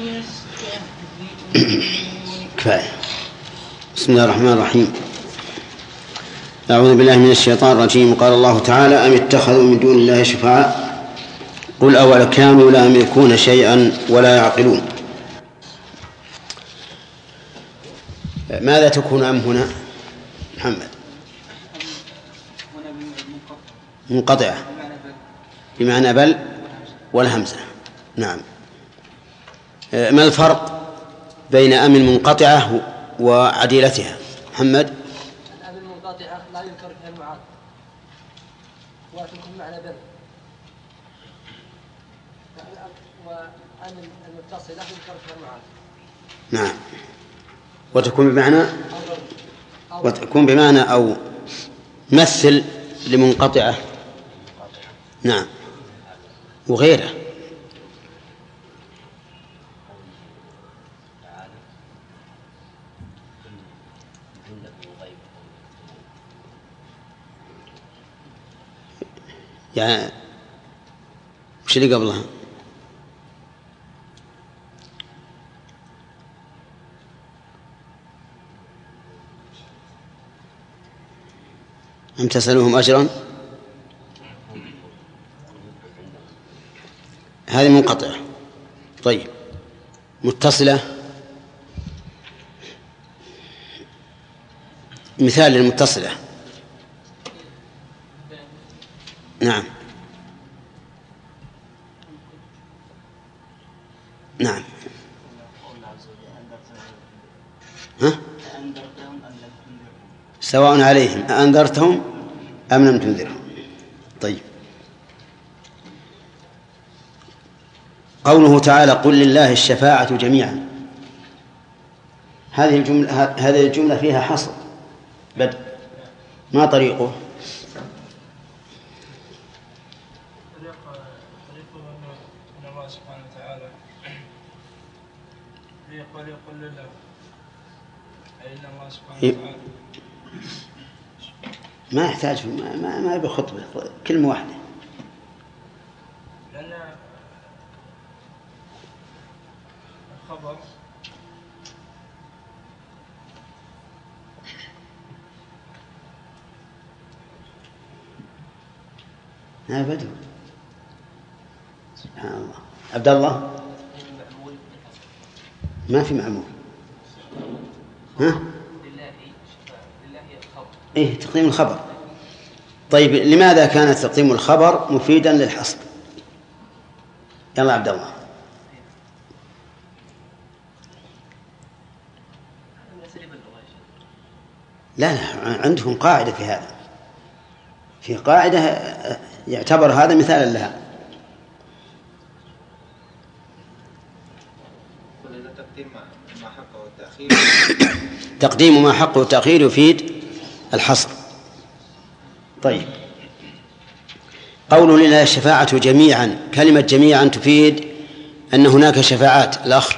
يستهزئون. كفاية. بسم الله الرحمن الرحيم. أعوذ بالله من الشيطان الرجيم. قال الله تعالى: أم اتخذوا من دون الله شفعاء قل أول كانوا لا يملكون شيئا ولا يعقلون. ماذا تكون أم هنا محمد؟ منقطعة بمعنى بل والهمزة. نعم. ما الفرق بين أم المنقطعة وعديلتها محمد؟ الأم المنقطعة لا يذكر فيها المعاد وتكون معنى بل، وأم المتصلة يذكر فيها المعاد. نعم. وتكون بمعنى وتكون بمعنى أو مثل لمنقطعة. نعم. وغيره. يعني وش اللي قبلها؟ أم تسألوهم أجرا؟ هذه منقطعة. طيب متصلة. مثال للمتصلة. نعم. نعم. ها؟ سواء عليهم أأنذرتهم أم لم تنذرهم. طيب. قوله تعالى: قل لله الشفاعة جميعا. هذه الجملة هذه الجملة فيها حصر بدء. ما طريقه؟ طريقه أن الله سبحانه وتعالى يقول يقول لله أي أن الله سبحانه وتعالى ما يحتاج ما ما, ما بخطبة كلمة واحدة. لأن الخبر ما بدو. سبحان الله. عبد الله ما في معمول. ها؟ إيه تقديم الخبر. طيب لماذا كان تقديم الخبر مفيدا للحصر؟ يلا عبد الله. لا لا عندهم قاعدة في هذا. في قاعدة يعتبر هذا مثالا لها. تقديم ما حقه التأخير يفيد الحصر. طيب قوله لله الشفاعة جميعا، كلمة جميعا تفيد أن هناك شفاعات. الأخ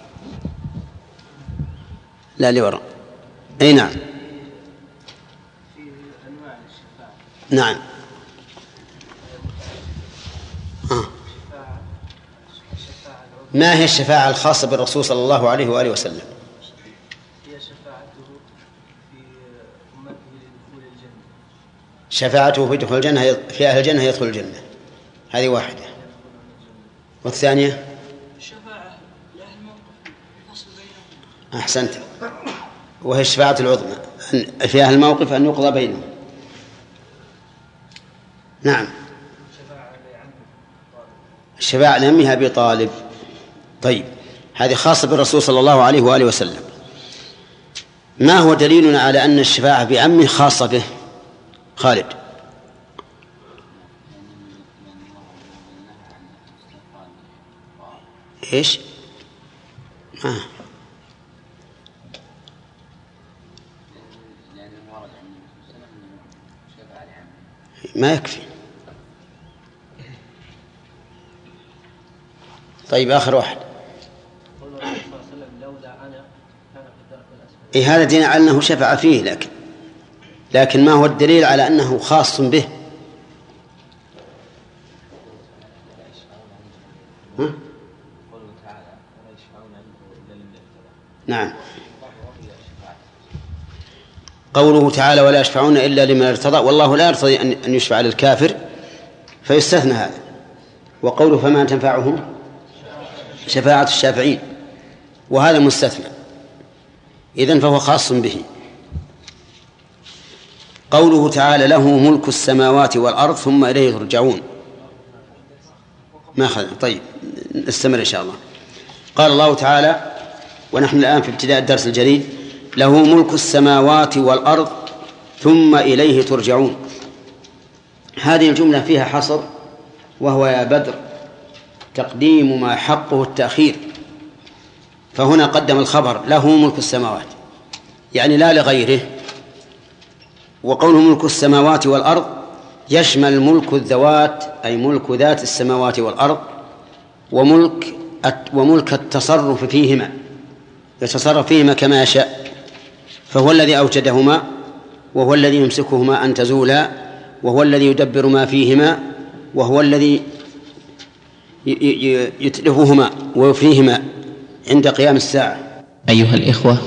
لا لورا. أي نعم. نعم. آه. ما هي الشفاعة الخاصة بالرسول صلى الله عليه وآله وسلم؟ هي شفاعته في أمته لدخول الجنة. شفاعته في دخول الجنة في أهل الجنة يدخل الجنة. هذه واحدة. والثانية الشفاعة لأهل الموقف الفصل بينهم. أحسنت. وهي الشفاعة العظمى في أهل الموقف أن يقضى بينهم. نعم. الشفاعة لأمها أبي طالب. طيب هذه خاصة بالرسول صلى الله عليه وآله وسلم. ما هو دليلنا على أن الشفاعة بعمه خاصة به؟ خالد. إيش؟ آه. ما يكفي. طيب آخر واحد. إيه هذا دين على أنه شفع فيه، لكن لكن ما هو الدليل على أنه خاص به؟ ها؟ نعم، قوله تعالى ولا يشفعون إلا لمن ارتضى، والله لا يرتضي أن يشفع للكافر فيستثنى هذا. وقوله فما تنفعهم شفاعة الشافعين، وهذا مستثنى، إذن فهو خاص به. قوله تعالى له ملك السماوات والأرض ثم إليه ترجعون، ما أخذ. طيب نستمر إن شاء الله. قال الله تعالى ونحن الآن في ابتداء الدرس الجديد له ملك السماوات والأرض ثم إليه ترجعون. هذه الجملة فيها حصر، وهو يا بدر تقديم ما حقه التأخير، فهنا قدم الخبر له ملك السماوات يعني لا لغيره. وقوله ملك السماوات والأرض يشمل ملك الذوات أي ملك ذات السماوات والأرض، وملك وملك التصرف فيهما، يتصرف فيهما كما يشاء، فهو الذي أوجدهما وهو الذي يمسكهما أن تزولا، وهو الذي يدبر ما فيهما، وهو الذي يتلفهما ويفنيهما عند قيام الساعة. أيها الإخوة،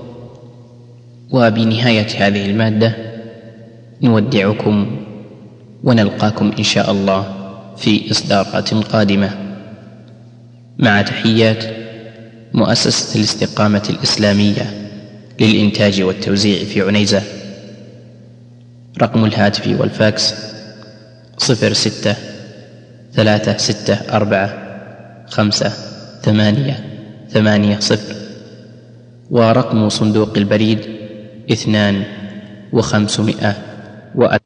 وبنهاية هذه المادة نودعكم ونلقاكم إن شاء الله في إصدارات قادمة، مع تحيات مؤسسة الاستقامة الإسلامية للإنتاج والتوزيع في عنيزة. رقم الهاتف والفاكس صفر ستة ثلاثة ستة أربعة خمسة ثمانية ثمانية صفر، ورقم صندوق البريد اثنان وخمسمائة وألف.